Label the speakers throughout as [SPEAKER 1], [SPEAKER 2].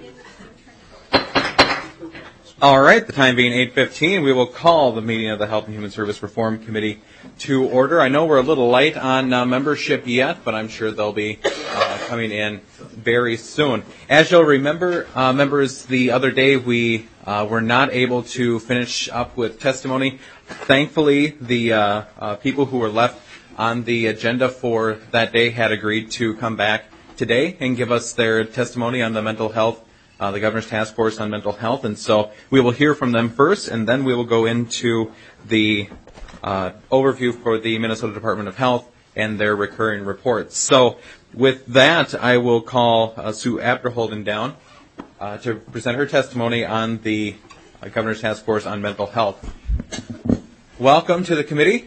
[SPEAKER 1] All right, the time being 8:15, we will call the meeting of the Health and Human Service Reform Committee to order. I know we're a little light on membership yet, but I'm sure they'll be coming in very soon. As you'll remember, members, the other day we were not able to finish up with testimony. Thankfully, the people who were left on the agenda for that day had agreed to come back today and give us their testimony on the mental health, the Governor's Task Force on Mental Health. And so we will hear from them first, and then we will go into the overview for the Minnesota Department of Health and their recurring reports. So with that, I will call Sue Abderholden down to present her testimony on the Governor's Task Force on Mental Health. Welcome to the committee,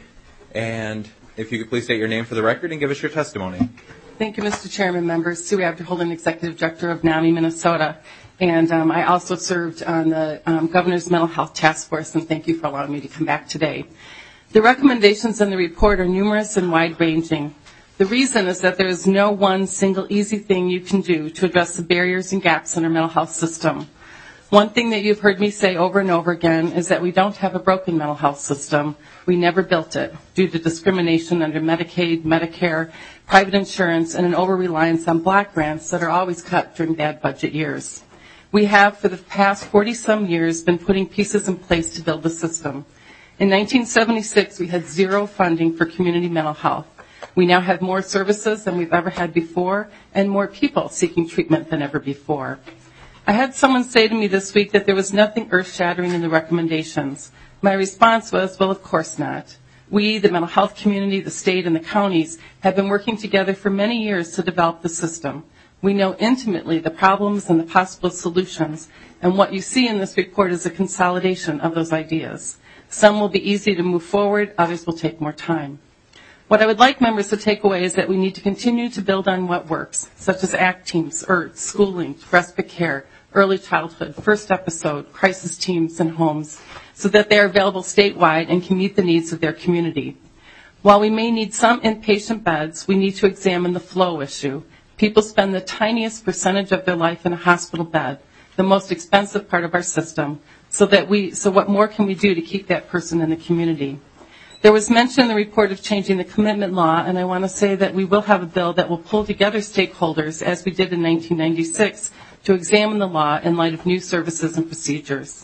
[SPEAKER 1] and if you could please state your name for the record and give us your testimony.
[SPEAKER 2] Thank you, Mr. Chairman, members. Sue Abderholden, Executive Director of NAMI, Minnesota. And I also served on the Governor's Mental Health Task Force, and thank you for allowing me to come back today. The recommendations in the report are numerous and wide-ranging. The reason is that there is no one single easy thing you can do to address the barriers and gaps in our mental health system. One thing that you've heard me say over and over again is that we don't have a broken mental health system. We never built it due to discrimination under Medicaid, Medicare, private insurance, and an over-reliance on block grants that are always cut during bad budget years. We have, for the past 40-some years, been putting pieces in place to build the system. In 1976, we had zero funding for community mental health. We now have more services than we've ever had before and more people seeking treatment than ever before. I had someone say to me this week that there was nothing earth-shattering in the recommendations. My response was, well, of course not. We, the mental health community, the state, and the counties, have been working together for many years to develop the system. We know intimately the problems and the possible solutions, and what you see in this report is a consolidation of those ideas. Some will be easy to move forward, others will take more time. What I would like members to take away is that we need to continue to build on what works, such as ACT teams, IRT, schooling, respite care, early childhood, first episode, crisis teams, and homes, so that they are available statewide and can meet the needs of their community. While we may need some inpatient beds, we need to examine the flow issue. People spend the tiniest percentage of their life in a hospital bed, the most expensive part of our system, so what more can we do to keep that person in the community? There was mention in the report of changing the commitment law, and I want to say that we will have a bill that will pull together stakeholders, as we did in 1996, to examine the law in light of new services and procedures.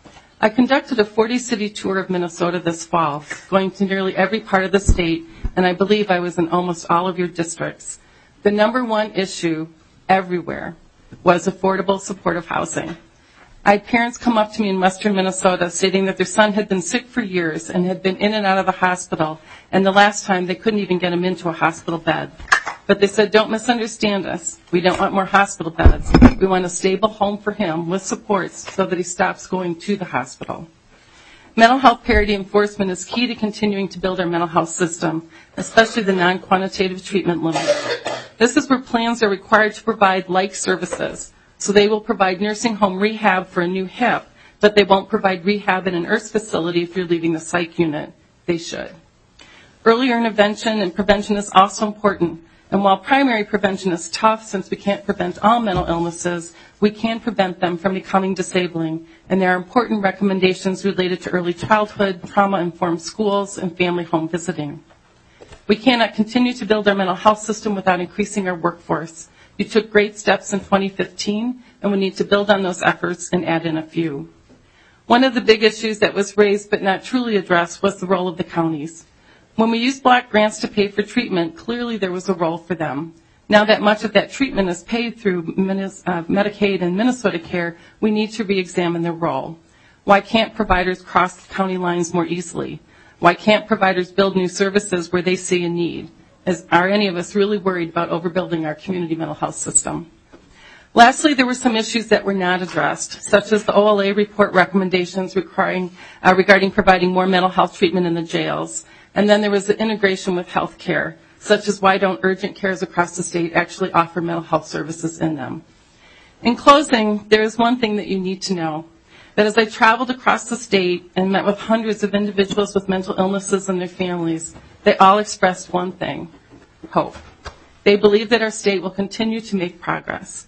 [SPEAKER 2] I conducted a 40-city tour of Minnesota this fall, going to nearly every part of the state, and I believe I was in almost all of your districts. The number one issue everywhere was affordable supportive housing. I had parents come up to me in western Minnesota stating that their son had been sick for years and had been in and out of the hospital, and the last time they couldn't even get him into a hospital bed. But they said, don't misunderstand us. We don't want more hospital beds. We want a stable home for him with supports so that he stops going to the hospital. Mental health parity enforcement is key to continuing to build our mental health system, especially the non-quantitative treatment limit. This is where plans are required to provide like services. So they will provide nursing home rehab for a new hip, but they won't provide rehab in an IRF facility if you're leaving the psych unit. They should. Earlier intervention and prevention is also important. And while primary prevention is tough, since we can't prevent all mental illnesses, we can prevent them from becoming disabling. And there are important recommendations related to early childhood, trauma-informed schools, and family home visiting. We cannot continue to build our mental health system without increasing our workforce. You took great steps in 2015, and we need to build on those efforts and add in a few. One of the big issues that was raised but not truly addressed was the role of the counties. When we used block grants to pay for treatment, clearly there was a role for them. Now that much of that treatment is paid through Medicaid and Minnesota Care, we need to re-examine their role. Why can't providers cross county lines more easily? Why can't providers build new services where they see a need? Are any of us really worried about overbuilding our community mental health system? Lastly, there were some issues that were not addressed, such as the OLA report recommendations regarding providing more mental health treatment in the jails. And then there was the integration with health care, such as why don't urgent cares across the state actually offer mental health services in them. In closing, there is one thing that you need to know, that as I traveled across the state and met with hundreds of individuals with mental illnesses and their families, they all expressed one thing, hope. They believe that our state will continue to make progress.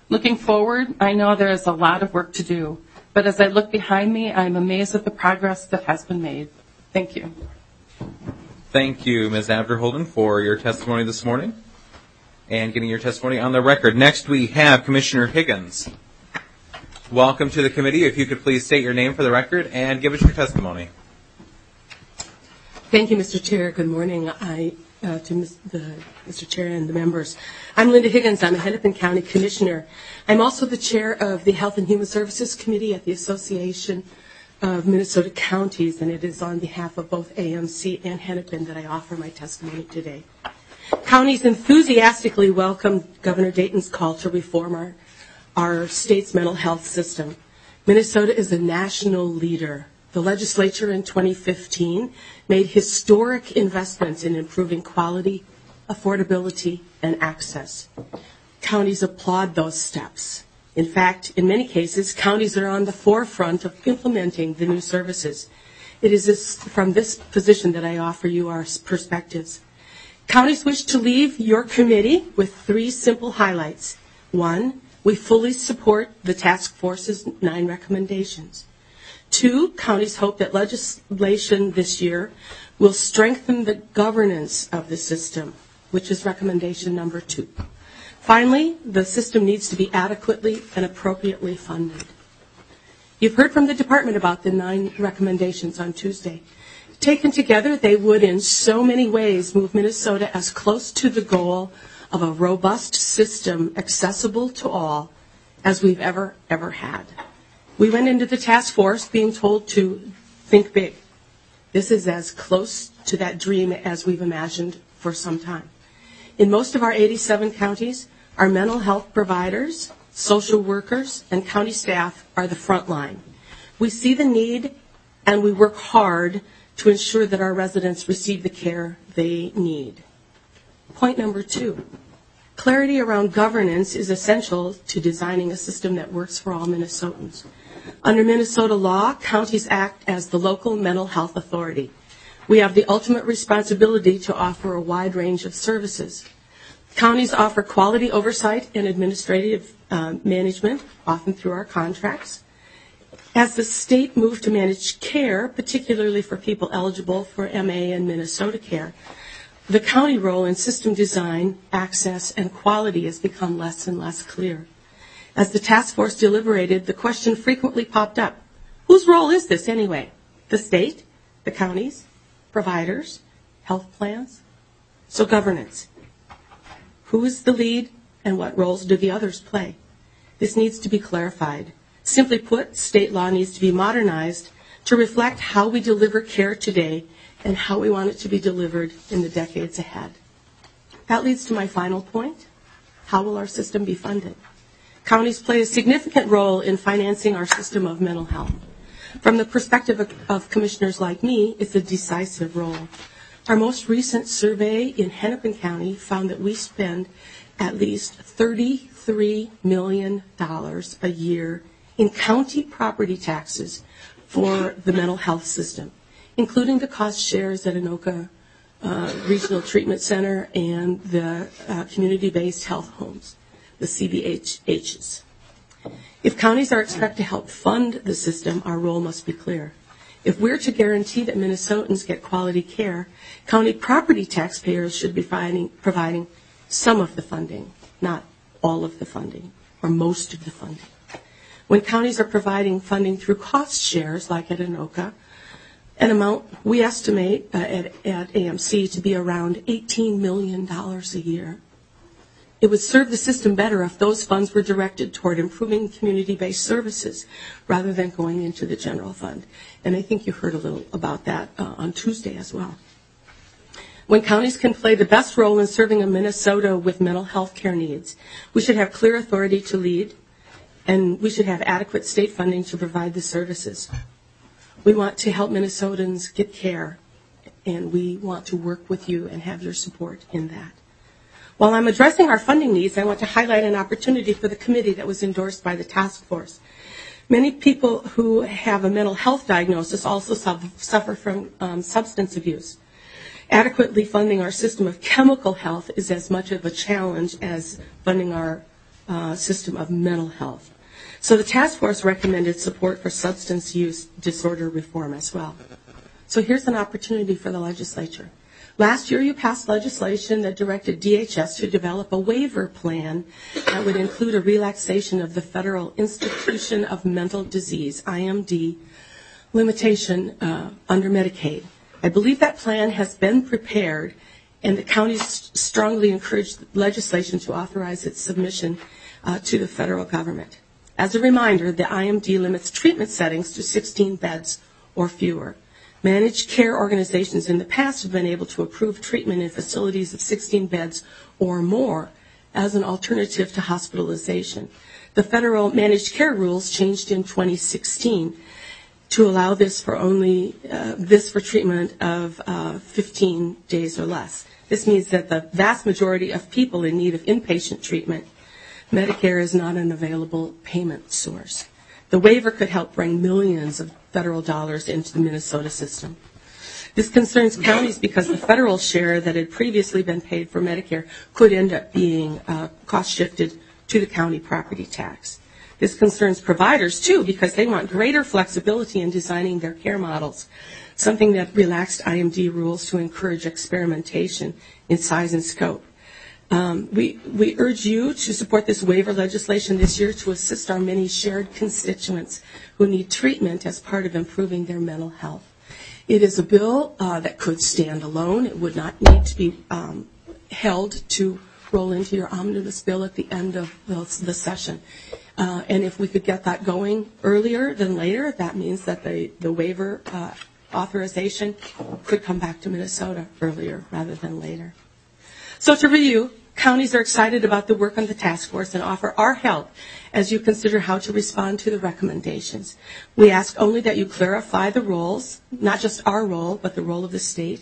[SPEAKER 2] Looking forward, I know there is a lot of work to do, but as I look behind me, I'm amazed at the progress that has been made. Thank you.
[SPEAKER 1] Thank you, Ms. Abderholden, for your testimony this morning and getting your testimony on the record. Next, we have Commissioner Higgins. Welcome to the committee. If you could please state your name for the record and give us your testimony.
[SPEAKER 3] Thank you, Mr. Chair. Good morning to Mr. Chair and the members. I'm Linda Higgins. I'm a Hennepin County Commissioner. I'm also the chair of the Health and Human Services Committee at the Association of Minnesota Counties, and it is on behalf of both AMC and Hennepin that I offer my testimony today. Counties enthusiastically welcomed Governor Dayton's call to reform our state's mental health system. Minnesota is a national leader. The legislature in 2015 made historic investments in improving quality, affordability, and access. Counties applaud those steps. In fact, in many cases, counties are on the forefront of implementing the new services. It is from this position that I offer you our perspectives. Counties wish to leave your committee with 3 simple highlights. 1, we fully support the task force's 9 recommendations. 2, counties hope that legislation this year will strengthen the governance of the system, which is recommendation number 2. Finally, the system needs to be adequately and appropriately funded. You've heard from the department about the 9 recommendations on Tuesday. Taken together, they would in so many ways move Minnesota as close to the goal of a robust system accessible to all as we've ever had. We went into the task force being told to think big. This is as close to that dream as we've imagined for some time. In most of our 87 counties, our mental health providers, social workers, and county staff are the front line. We see the need and we work hard to ensure that our residents receive the care they need. Point number 2, clarity around governance is essential to designing a system that works for all Minnesotans. Under Minnesota law, counties act as the local mental health authority. We have the ultimate responsibility to offer a wide range of services. Counties offer quality oversight and administrative management, often through our contracts. As the state moved to manage care, particularly for people eligible for MA and Minnesota Care, the county role in system design, access, and quality has become less and less clear. As the task force deliberated, the question frequently popped up, whose role is this anyway? The state, the counties, providers, health plans? So governance. Who is the lead and what roles do the others play? This needs to be clarified. Simply put, state law needs to be modernized to reflect how we deliver care today and how we want it to be delivered in the decades ahead. That leads to my final point. How will our system be funded? Counties play a significant role in financing our system of mental health. From the perspective of commissioners like me, it's a decisive role. Our most recent survey in Hennepin County found that we spend at least $33 million a year in county property taxes for the mental health system, including the cost shares at Anoka Regional Treatment Center and the community-based health homes, the CBHHs. If counties are expected to help fund the system, our role must be clear. If we're to guarantee that Minnesotans get quality care, county property taxpayers should be providing some of the funding, not all of the funding, or most of the funding. When counties are providing funding through cost shares, like at Anoka, an amount we estimate at AMC to be around $18 million a year. It would serve the system better if those funds were directed toward improving community-based services rather than going into the general fund. And I think you heard a little about that on Tuesday as well. When counties can play the best role in serving a Minnesota with mental health care needs, we should have clear authority to lead, and we should have adequate state funding to provide the services. We want to help Minnesotans get care, and we want to work with you and have your support in that. While I'm addressing our funding needs, I want to highlight an opportunity for the committee that was endorsed by the task force. Many people who have a mental health diagnosis also suffer from substance abuse. Adequately funding our system of chemical health is as much of a challenge as funding our system of mental health. So the task force recommended support for substance use disorder reform as well. So here's an opportunity for the legislature. Last year, you passed legislation that directed DHS to develop a waiver plan that would include a relaxation of the Federal Institution of Mental Disease, IMD, limitation under Medicaid. I believe that plan has been prepared, and the counties strongly encourage legislation to authorize its submission to the federal government. As a reminder, the IMD limits treatment settings to 16 beds or fewer. Managed care organizations in the past have been able to approve treatment in facilities of 16 beds or more as an alternative to hospitalization. The federal managed care rules changed in 2016 to allow this for treatment of 15 days or less. This means that the vast majority of people in need of inpatient treatment, Medicare is not an available payment source. The waiver could help bring millions of federal dollars into the Minnesota system. This concerns counties because the federal share that had previously been paid for Medicare could end up being cost shifted to the county property tax. This concerns providers, too, because they want greater flexibility in designing their care models, something that relaxed IMD rules to encourage experimentation in size and scope. We urge you to support this waiver legislation this year to assist our many shared constituents who need treatment as part of improving their mental health. It is a bill that could stand alone. It would not need to be held to roll into your omnibus bill at the end of the session. And if we could get that going earlier than later, that means that the waiver authorization could come back to Minnesota earlier rather than later. So to review, counties are excited about the work on the task force and offer our help as you consider how to respond to the recommendations. We ask only that you clarify the roles, not just our role, but the role of the state,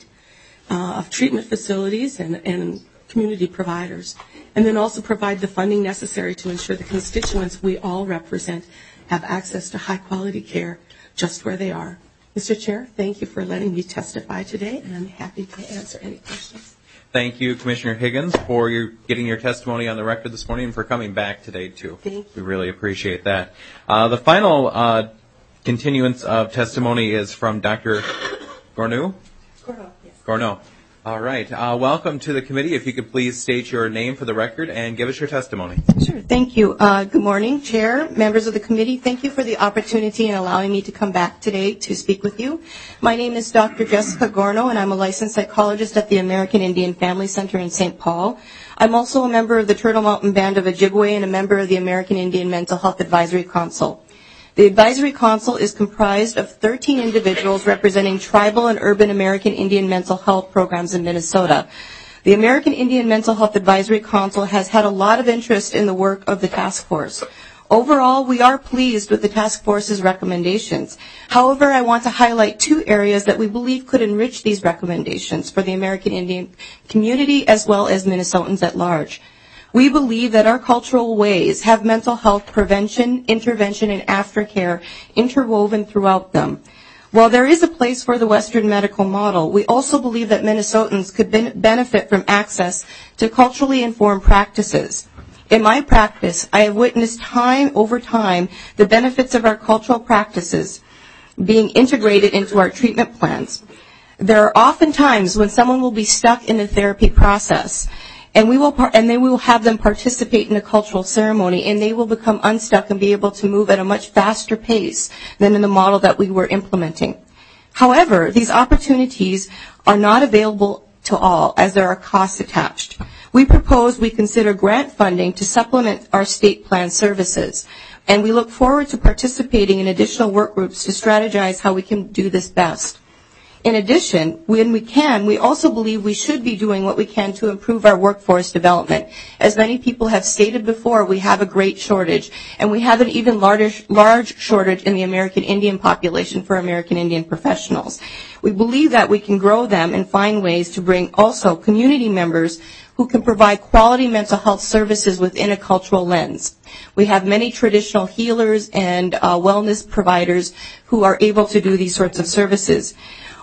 [SPEAKER 3] of treatment facilities and community providers, and then also provide the funding necessary to ensure the constituents we all represent have access to high-quality care just where they are. Mr. Chair, thank you for letting me testify today, and I'm happy to answer any questions.
[SPEAKER 1] Thank you, Commissioner Higgins, for getting your testimony on the record this morning and for coming back today, too.
[SPEAKER 3] Thank you.
[SPEAKER 1] We really appreciate that. The final continuance of testimony is from Dr. Gourneau?
[SPEAKER 3] Gourneau, yes.
[SPEAKER 1] Gourneau. All right. Welcome to the committee. If you could please state your name for the record and give us your testimony.
[SPEAKER 4] Sure. Thank you. Good morning, Chair, members of the committee. Thank you for the opportunity and allowing me to come back today to speak with you. My name is Dr. Jessica Gourneau, and I'm a licensed psychologist at the American Indian Family Center in St. Paul. I'm also a member of the Turtle Mountain Band of Ojibwe and a member of the American Indian Mental Health Advisory Council. The Advisory Council is comprised of 13 individuals representing tribal and urban American Indian mental health programs in Minnesota. The American Indian Mental Health Advisory Council has had a lot of interest in the work of the task force. Overall, we are pleased with the task force's recommendations. However, I want to highlight two areas that we believe could enrich these recommendations for the American Indian community as well as Minnesotans at large. We believe that our cultural ways have mental health prevention, intervention, and aftercare interwoven throughout them. While there is a place for the Western medical model, we also believe that Minnesotans could benefit from access to culturally informed practices. In my practice, I have witnessed time over time the benefits of our cultural practices being integrated into our treatment plans. There are often times when someone will be stuck in the therapy process, and then we will have them participate in a cultural ceremony, and they will become unstuck and be able to move at a much faster pace than in the model that we were implementing. However, these opportunities are not available to all, as there are costs attached. We propose we consider grant funding to supplement our state plan services, and we look forward to participating in additional work groups to strategize how we can do this best. In addition, when we can, we also believe we should be doing what we can to improve our workforce development. As many people have stated before, we have a great shortage, and we have an even large shortage in the American Indian population for American Indian professionals. We believe that we can grow them and find ways to bring also community members who can provide quality mental health services within a cultural lens. We have many traditional healers and wellness providers who are able to do these sorts of services.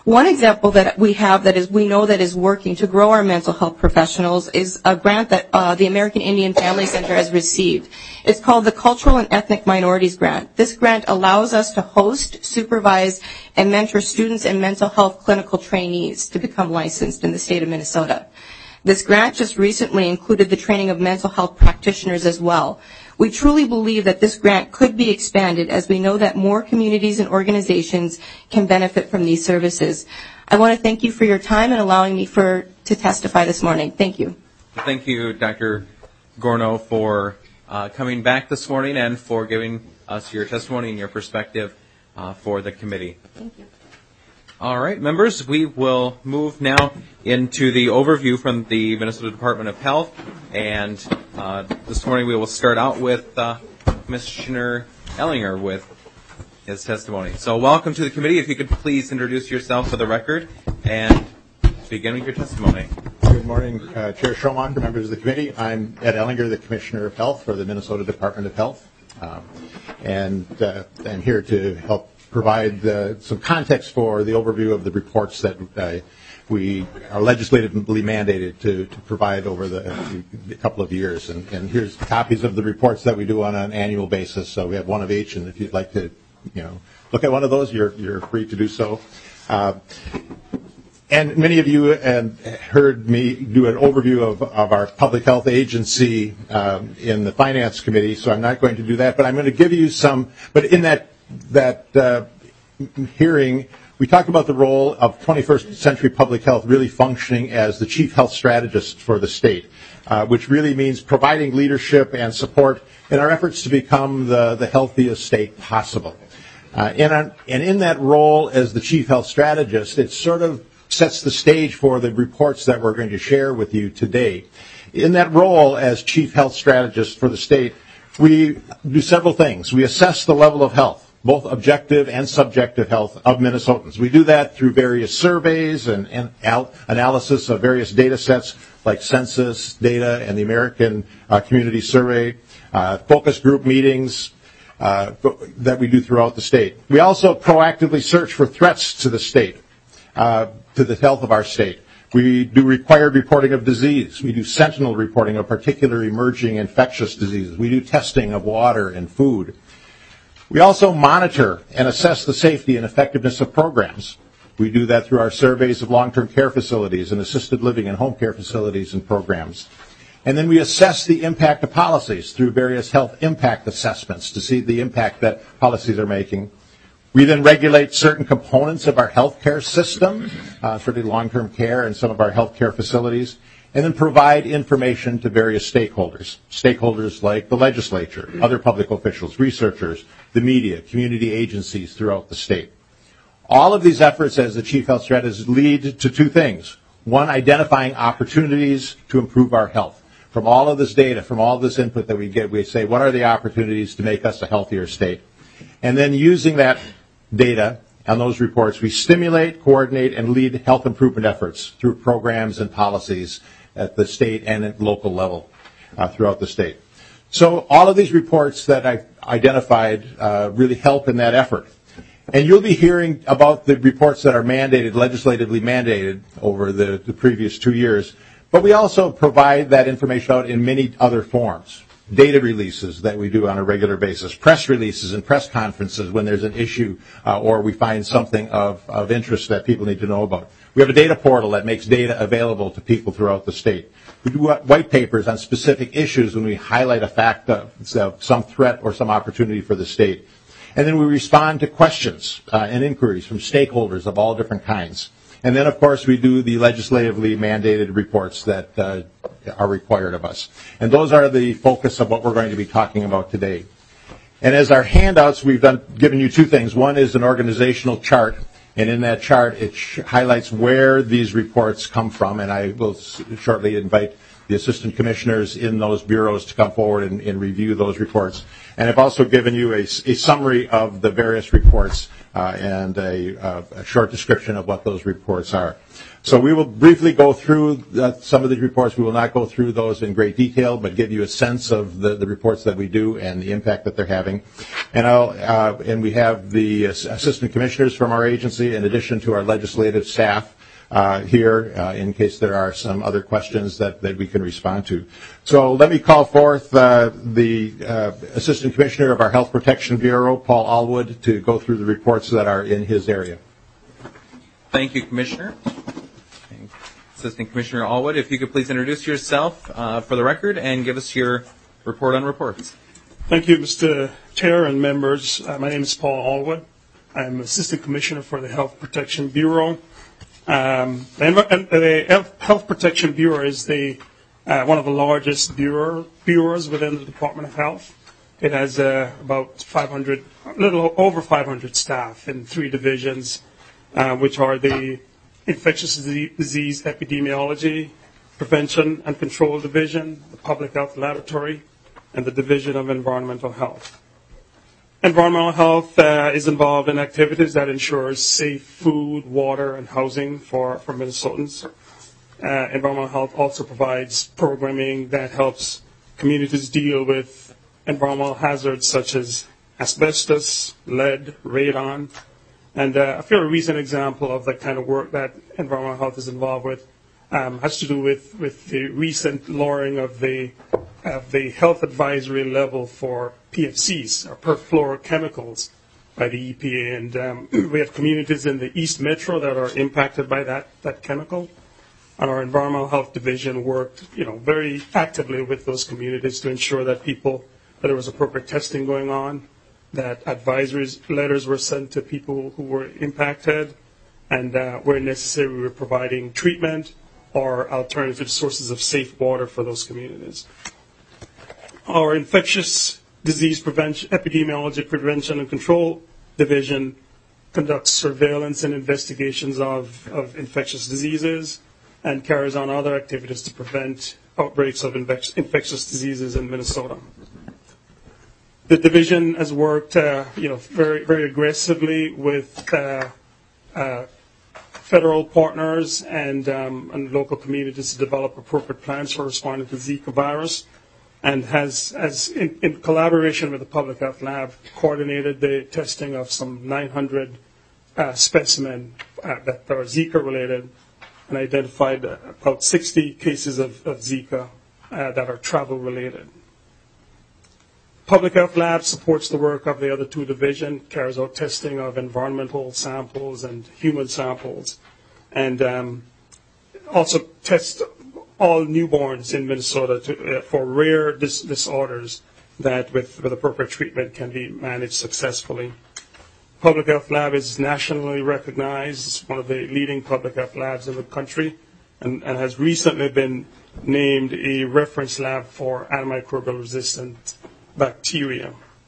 [SPEAKER 4] One example that we have that is we know that is working to grow our mental health professionals is a grant that the American Indian Family Center has received. It's called the Cultural and Ethnic Minorities Grant. This grant allows us to host, supervise, and mentor students and mental health clinical trainees to become licensed in the state of Minnesota. This grant just recently included the training of mental health practitioners as well. We truly believe that this grant could be expanded as we know that more communities and organizations can benefit from these services. I want to thank you for your time and allowing me to testify this morning. Thank you.
[SPEAKER 1] Thank you, Dr. Gorno, for coming back this morning and for giving us your testimony and your perspective for the committee.
[SPEAKER 4] Thank you.
[SPEAKER 1] All right, members, we will move now into the overview from the Minnesota Department of Health. And this morning we will start out with Commissioner Ellinger with his testimony. So welcome to the committee. If you could please introduce yourself for the record and begin with your testimony.
[SPEAKER 5] Good morning, Chair Schomacher, members of the committee. I'm Ed Ellinger, the Commissioner of Health for the Minnesota Department of Health. And I'm here to help provide some context for the overview of the reports that we are legislatively mandated to provide over the couple of years. And here's copies of the reports that we do on an annual basis. So we have one of each, and if you'd like to, look at one of those, you're free to do so. And many of you heard me do an overview of our public health agency in the Finance Committee, so I'm not going to do that. But I'm going to give you some. But in that hearing, we talked about the role of 21st century public health really functioning as the chief health strategist for the state, which really means providing leadership and support in our efforts to become the healthiest state possible. And in that role as the chief health strategist, it sort of sets the stage for the reports that we're going to share with you today. In that role as chief health strategist for the state, we do several things. We assess the level of health, both objective and subjective health of Minnesotans. We do that through various surveys and analysis of various data sets like census data and the American Community Survey, focus group meetings that we do throughout the state. We also proactively search for threats to the state, to the health of our state. We do required reporting of disease. We do sentinel reporting of particular emerging infectious diseases. We do testing of water and food. We also monitor and assess the safety and effectiveness of programs. We do that through our surveys of long-term care facilities and assisted living and home care facilities and programs. And then we assess the impact of policies through various health impact assessments to see the impact that policies are making. We then regulate certain components of our healthcare system, certainly long-term care and some of our healthcare facilities, and then provide information to various stakeholders like the legislature, other public officials, researchers, the media, community agencies throughout the state. All of these efforts as the chief health strategist lead to two things. One, identifying opportunities to improve our health. From all of this data, from all of this input that we get, we say, what are the opportunities to make us a healthier state? And then using that data and those reports, we stimulate, coordinate, and lead health improvement efforts through programs and policies at the state and at local level throughout the state. So all of these reports that I identified really help in that effort. And you'll be hearing about the reports that are mandated, legislatively mandated over the previous 2 years. But we also provide that information out in many other forms. Data releases that we do on a regular basis, press releases and press conferences when there's an issue or we find something of interest that people need to know about. We have a data portal that makes data available to people throughout the state. We do white papers on specific issues when we highlight a fact of some threat or some opportunity for the state. And then we respond to questions and inquiries from stakeholders of all different kinds. And then, of course, we do the legislatively mandated reports that are required of us. And those are the focus of what we're going to be talking about today. And as our handouts, we've given you two things. One is an organizational chart. And in that chart, it highlights where these reports come from. And I will shortly invite the assistant commissioners in those bureaus to come forward and review those reports. And I've also given you a summary of the various reports and a short description of what those reports are. So we will briefly go through some of these reports. We will not go through those in great detail, but give you a sense of the reports that we do and the impact that they're having. And we have the assistant commissioners from our agency, in addition to our legislative staff here, in case there are some other questions that we can respond to. So let me call forth the assistant commissioner of our Health Protection Bureau, Paul Allwood, to go through the reports that are in his area.
[SPEAKER 1] Thank you, Commissioner. Assistant Commissioner Allwood, if you could please introduce yourself for the record and give us your report on reports.
[SPEAKER 6] Thank you, Mr. Chair and members. My name is Paul Allwood. I'm Assistant Commissioner for the Health Protection Bureau. The Health Protection Bureau is one of the largest bureaus within the Department of Health. It has about a little over 500 staff in 3 divisions, which are the Infectious Disease Epidemiology, Prevention and Control Division, the Public Health Laboratory, and the Division of Environmental Health. Environmental health is involved in activities that ensure safe food, water, and housing for Minnesotans. Environmental health also provides programming that helps communities deal with environmental hazards such as asbestos, lead, radon. And I feel a recent example of the kind of work that environmental health is involved with has to do with the recent lowering of the health advisory level for PFCs, or perfluorochemicals, by the EPA. And we have communities in the East Metro that are impacted by that chemical. And our environmental health division worked, very actively with those communities to ensure that there was appropriate testing going on, that advisory letters were sent to people who were impacted, and where necessary, we were providing treatment or alternative sources of safe water for those communities. Our Infectious Disease Epidemiology, Prevention and Control Division conducts surveillance and investigations of infectious diseases and carries on other activities to prevent outbreaks of infectious diseases in Minnesota. The division has worked, very, very aggressively with federal partners and local communities to develop appropriate plans for responding to Zika virus, and has in collaboration with the Public Health Lab, coordinated the testing of some 900 specimens that are Zika-related, and identified about 60 cases of Zika that are travel-related. Public Health Lab supports the work of the other 2 divisions, carries out testing of environmental samples and human samples, and also tests all newborns in Minnesota for rare disorders that, with appropriate treatment, can be managed successfully. Public Health Lab is nationally recognized. It's one of the leading public health labs in the country, and has recently been named a reference lab for antimicrobial resistant bacteria.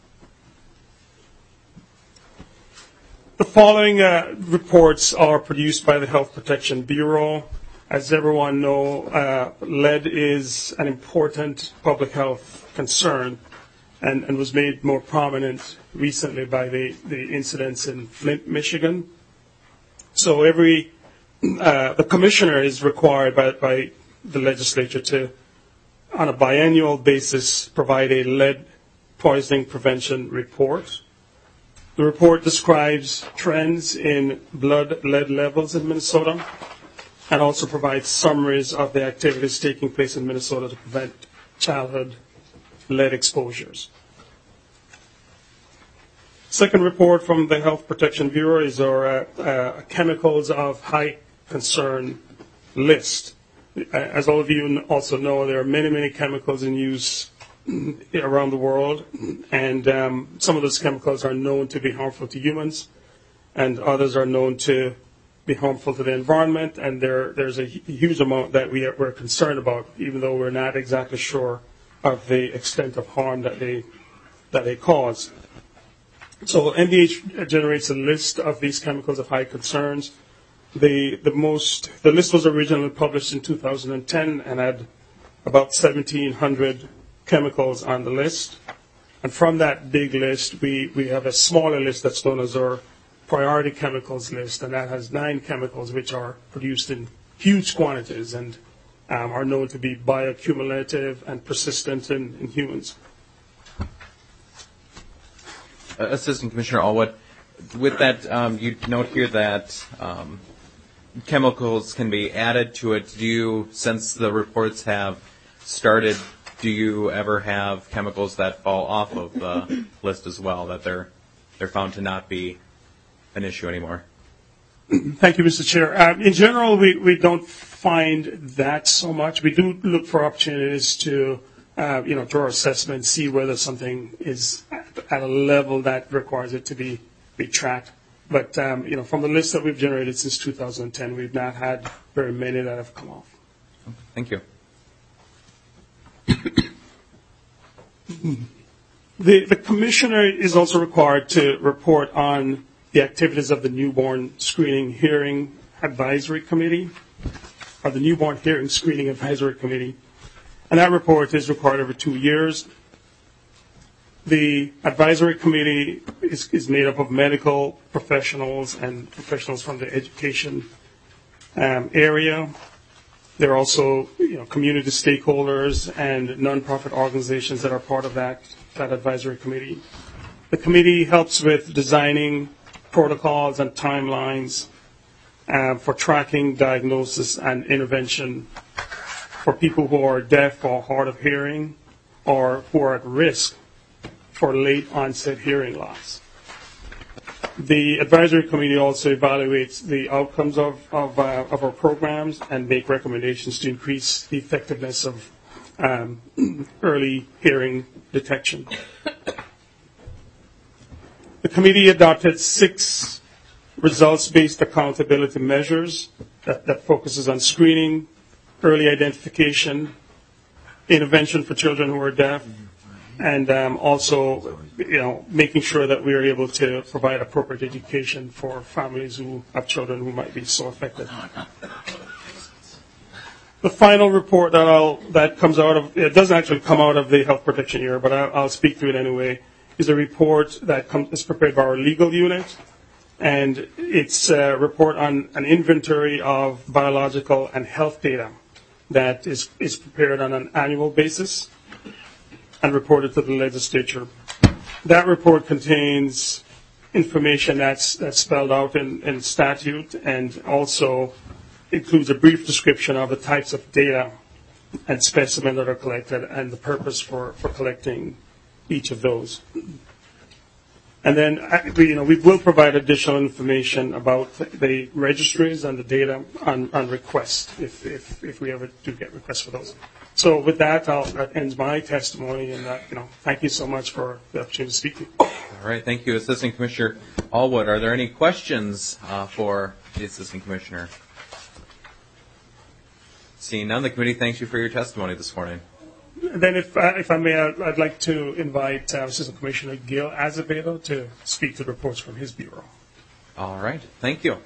[SPEAKER 6] The following reports are produced by the Health Protection Bureau. As everyone knows, lead is an important public health concern and was made more prominent recently by the incidents in Flint, Michigan. So the commissioner is required by the legislature to, on a biannual basis, provide a lead poisoning prevention report. The report describes trends in blood lead levels in Minnesota and also provides summaries of the activities taking place in Minnesota to prevent childhood lead exposures. Second report from the Health Protection Bureau is our chemicals of high concern list. As all of you also know, there are many, many chemicals in use around the world, and some of those chemicals are known to be harmful to humans, and others are known to be harmful to the environment, and there's a huge amount that we're concerned about, even though we're not exactly sure of the extent of harm that they cause. So NDH generates a list of these chemicals of high concerns. The list was originally published in 2010 and had about 1,700 chemicals on the list. And from that big list, we have a smaller list that's known as our priority chemicals list, and that has 9 chemicals which are produced in huge quantities and are known to be bioaccumulative and persistent in humans.
[SPEAKER 1] Assistant Commissioner Allwood, with that, you note here that chemicals can be added to it. Do you, since the reports have started, do you ever have chemicals that fall off of the list as well, that they're found to not be an issue anymore?
[SPEAKER 6] Thank you, Mr. Chair. In general, we don't find that so much. We do look for opportunities to, do our assessment, see whether something is at a level that requires it to be tracked. But, from the list that we've generated since 2010, we've not had very many that have come off.
[SPEAKER 1] Thank you.
[SPEAKER 6] The commissioner is also required to report on the activities of the Newborn Screening Hearing Advisory Committee, or the Newborn Hearing Screening Advisory Committee. And that report is required every 2 years. The advisory committee is made up of medical professionals and professionals from the education area. There are also community stakeholders and nonprofit organizations that are part of that advisory committee. The committee helps with designing protocols and timelines for tracking, diagnosis, and intervention for people who are deaf or hard of hearing or who are at risk for late onset hearing loss. The advisory committee also evaluates the outcomes of our programs and make recommendations to increase the effectiveness of early hearing detection. The committee adopted 6 results-based accountability measures that focuses on screening, early identification, intervention for children who are deaf, and also, making sure that we are able to provide appropriate education for families who have children who might be so affected. The final report that comes out of, it doesn't actually come out of the health protection area, but I'll speak to it anyway, is a report that is prepared by our legal unit, and it's a report on an inventory of biological and health data that is prepared on an annual basis and reported to the legislature. That report contains information that's spelled out in statute and also includes a brief description of the types of data and specimens that are collected and the purpose for collecting each of those. And then we will provide additional information about the registries and the data on request if we ever do get requests for those. So with that, that ends my testimony, and thank you so much for the opportunity to speak to you.
[SPEAKER 1] All right, thank you, Assistant Commissioner Allwood. Are there any questions for the Assistant Commissioner? Seeing none, the committee thanks you for your testimony this morning.
[SPEAKER 6] Then, if I may, I'd like to invite Assistant Commissioner Gil Azevedo to speak to the reports from his bureau.
[SPEAKER 1] All right, thank you.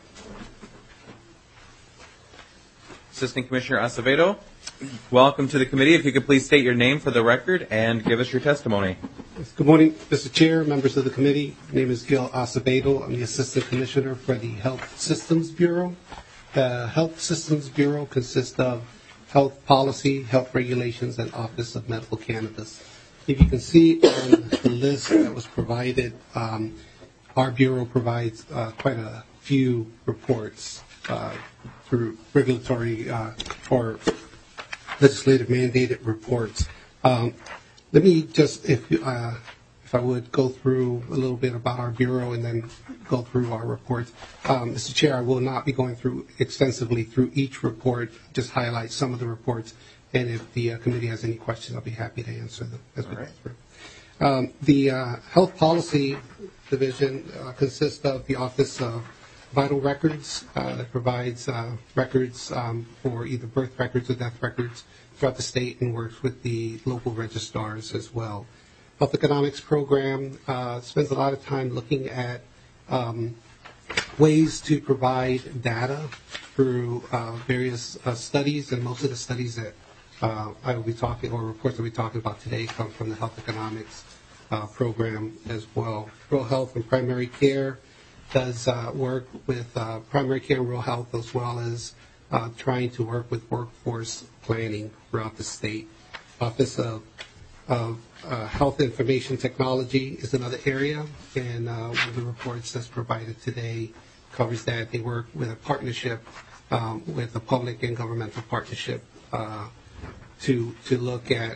[SPEAKER 1] Assistant Commissioner Acevedo, welcome to the committee. If you could please state your name for the record and give us your testimony.
[SPEAKER 7] Good morning, Mr. Chair, members of the committee. My name is Gil Acevedo. I'm the Assistant Commissioner for the Health Systems Bureau. The Health Systems Bureau consists of health policy, health regulations, and Office of Medical Cannabis. If you can see on the list that was provided, our Bureau provides quite a few reports through regulatory or legislative mandated reports. Let me just, if I would, go through a little bit about our Bureau and then go through our reports. Mr. Chair, I will not be going through extensively through each report, just highlight some of the reports, and if the committee has any questions, I'll be happy to answer them as we go through. The Health Policy Division consists of the Office of Vital Records that provides records for either birth records or death records throughout the state and works with the local registrars as well. Health Economics Program spends a lot of time looking at ways to provide data through various studies, and most of the studies that I will be talking, or reports I'll be talking about today come from the health economics program as well. Rural health and primary care does work with primary care and rural health, as well as trying to work with workforce planning throughout the state. Office of Health Information Technology is another area, and one of the reports that's provided today covers that. They work with a partnership, with a public and governmental partnership to look at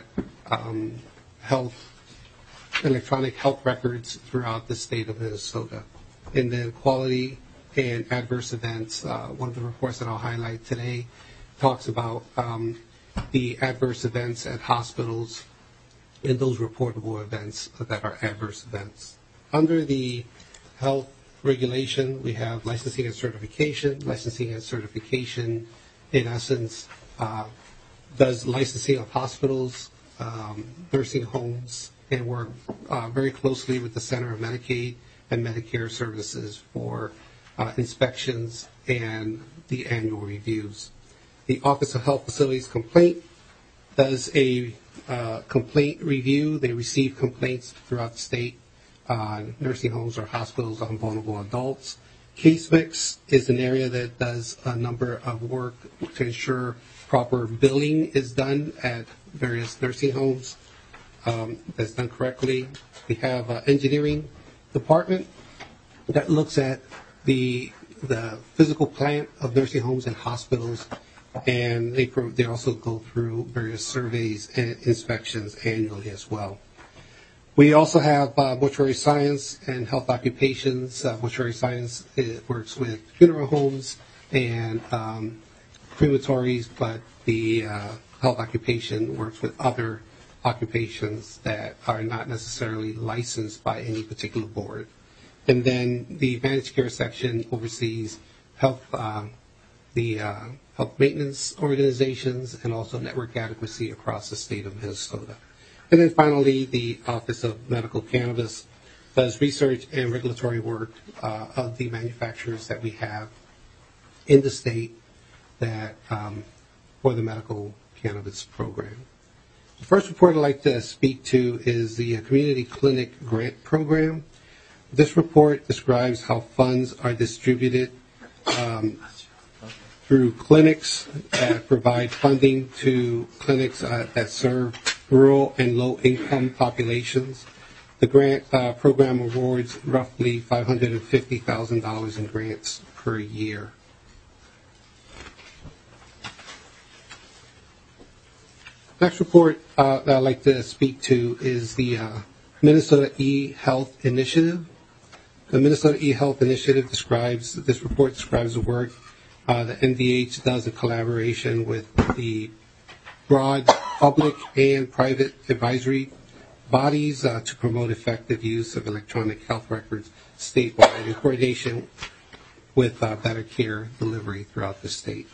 [SPEAKER 7] electronic health records throughout the state of Minnesota. And then quality and adverse events, one of the reports that I'll highlight today talks about the adverse events at hospitals and those reportable events that are adverse events. Under the health regulation, we have licensing and certification. Licensing and certification, in essence, does licensing of hospitals, nursing homes, and work very closely with the Center of Medicaid and Medicare Services for inspections and the annual reviews. The Office of Health Facilities Complaint does a complaint review. They receive complaints throughout the state on nursing homes or hospitals on vulnerable adults. Case mix is an area that does a number of work to ensure proper billing is done at various nursing homes. That's done correctly. We have an engineering department that looks at the physical plant of nursing homes and hospitals, and they also go through various surveys and inspections annually as well. We also have mortuary science and health occupations. Mortuary science works with funeral homes and crematories, but the health occupation works with other occupations that are not necessarily licensed by any particular board. And then the managed care section oversees health maintenance organizations and also network adequacy across the state of Minnesota. And then finally, the Office of Medical Cannabis does research and regulatory work of the manufacturers that we have in the state that for the medical cannabis program. The first report I'd like to speak to is the Community Clinic Grant Program. This report describes how funds are distributed through clinics that provide funding to clinics that serve rural and low-income populations. The grant program awards roughly $550,000 in grants per year. Next report that I'd like to speak to is the Minnesota eHealth Initiative. The Minnesota eHealth Initiative describes the work that NDH does in collaboration with the broad public and private advisory bodies to promote effective use of electronic health records statewide in coordination with better care delivery throughout the state.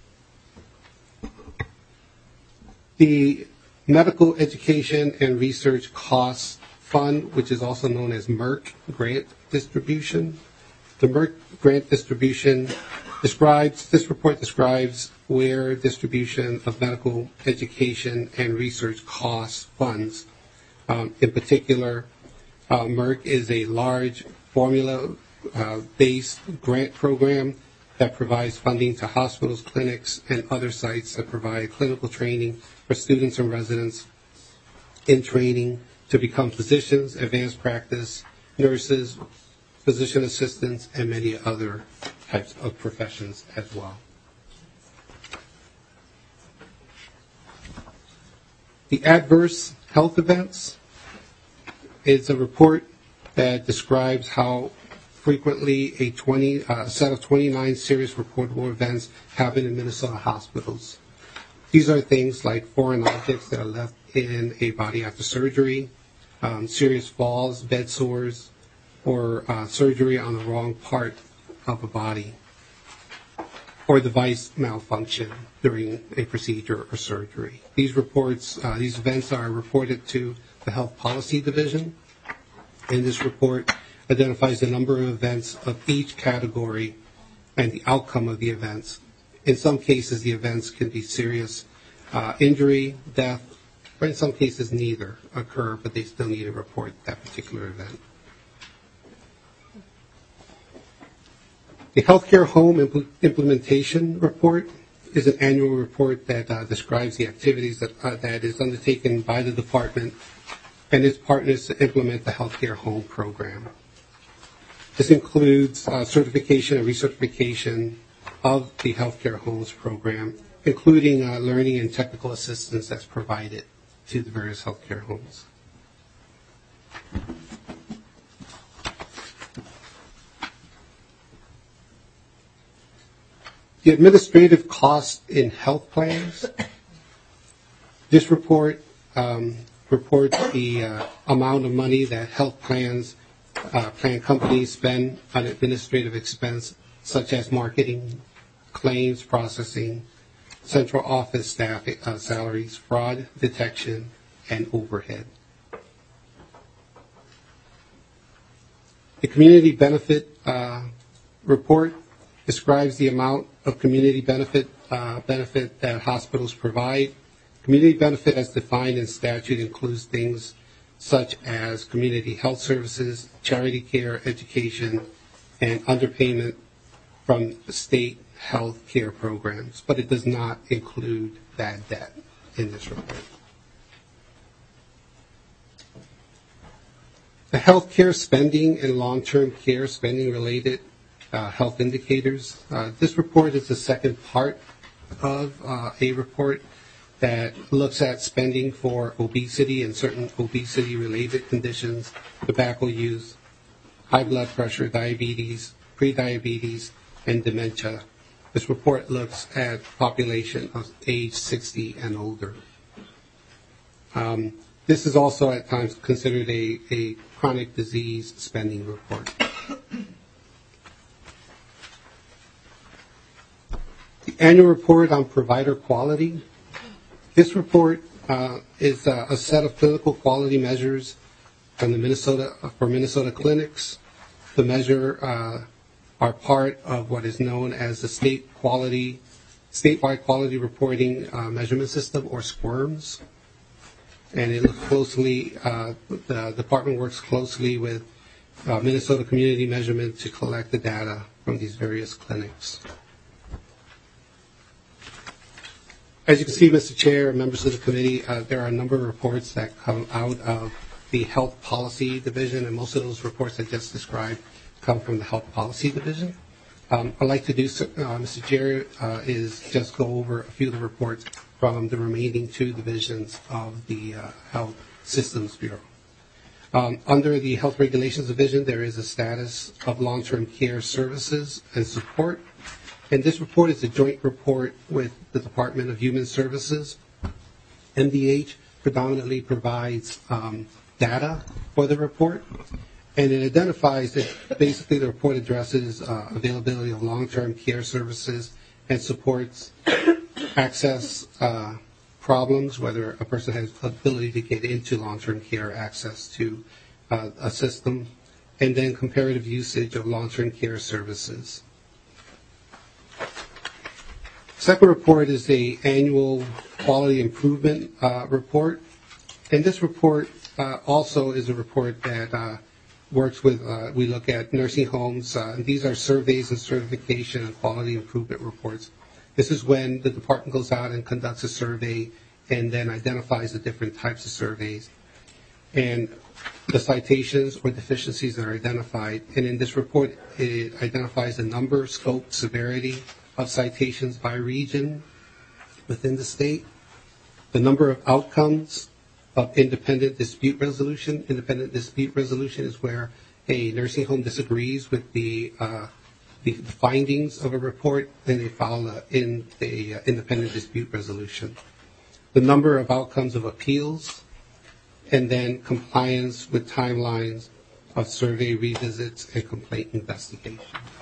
[SPEAKER 7] The Medical Education and Research Costs Fund, which is also known as MERC Grant Distribution. The MERC Grant Distribution this report describes where distribution of medical education and research costs funds. In particular, MERC is a large formula-based grant program that provides funding to hospitals, clinics, and other sites that provide clinical training for students and residents in training to become physicians, advanced practice, nurses, physician assistants, and many other types of professions as well. The adverse health events is a report that describes how frequently a set of 29 serious reportable events happen in Minnesota hospitals. These are things like foreign objects that are left in a body after surgery, serious falls, bed sores, or surgery on the wrong part of a body, or device malfunction during a procedure or surgery. These events are reported to the Health Policy Division, and this report identifies the number of events of each category and the outcome of the events. In some cases, the events can be serious injury, death, or in some cases neither occur, but they still need to report that particular event. The Healthcare Home Implementation Report is an annual report that describes the activities that is undertaken by the department and its partners to implement the Healthcare Home program. This includes certification and recertification of the Healthcare Homes program, including learning and technical assistance that's provided to the various healthcare homes. The administrative costs in health plans. This report reports the amount of money that health plans, plan companies spend on administrative expense, such as marketing, claims processing, central office staff salaries, fraud detection, and overhead. The community benefit report describes the amount of community benefit that hospitals provide. Community benefit as defined in statute includes things such as community health services, charity care, education, and underpayment from the state health care programs, but it does not include bad debt in this report. The health care spending and long-term care spending related health indicators. This report is the second part of a report that looks at spending for obesity and certain obesity-related conditions, tobacco use, high blood pressure, diabetes, prediabetes, and dementia. This report looks at population of age 60 and older. This is also at times considered a chronic disease spending report. The annual report on provider quality. This report is a set of clinical quality measures from Minnesota clinics. The measure are part of what is known as the statewide quality reporting measurement system, or SQUIRMS. And it looks closely. The department works closely with Minnesota Community Measurement to collect the data from these various clinics. As you can see, Mr. Chair and members of the committee, there are a number of reports that come out of the Health Policy Division, and most of those reports I just described come from the Health Policy Division. I'd like to do, Mr. Chair, is just go over a few of the reports from the remaining two divisions of the Health Systems Bureau. Under the Health Regulations Division, there is a status of long-term care services and support. And this report is a joint report with the Department of Human Services. MDH predominantly provides data for the report, and it identifies that basically the report addresses availability of long-term care services and supports access problems, whether a person has the ability to get into long-term care, access to a system, and then comparative usage of long-term care services. Second report is the annual quality improvement report, and this report also is a report that works with, we look at nursing homes. These are surveys and certification and quality improvement reports. This is when the department goes out and conducts a survey and then identifies the different types of surveys and the citations or deficiencies that are identified. And in this report, it identifies the number, scope, severity of citations by region within the state, the number of outcomes of independent dispute resolution. Independent dispute resolution is where a nursing home disagrees with the findings of a report, and they file in the independent dispute resolution. The number of outcomes of appeals, and then compliance with timelines of survey revisits and complaint investigation.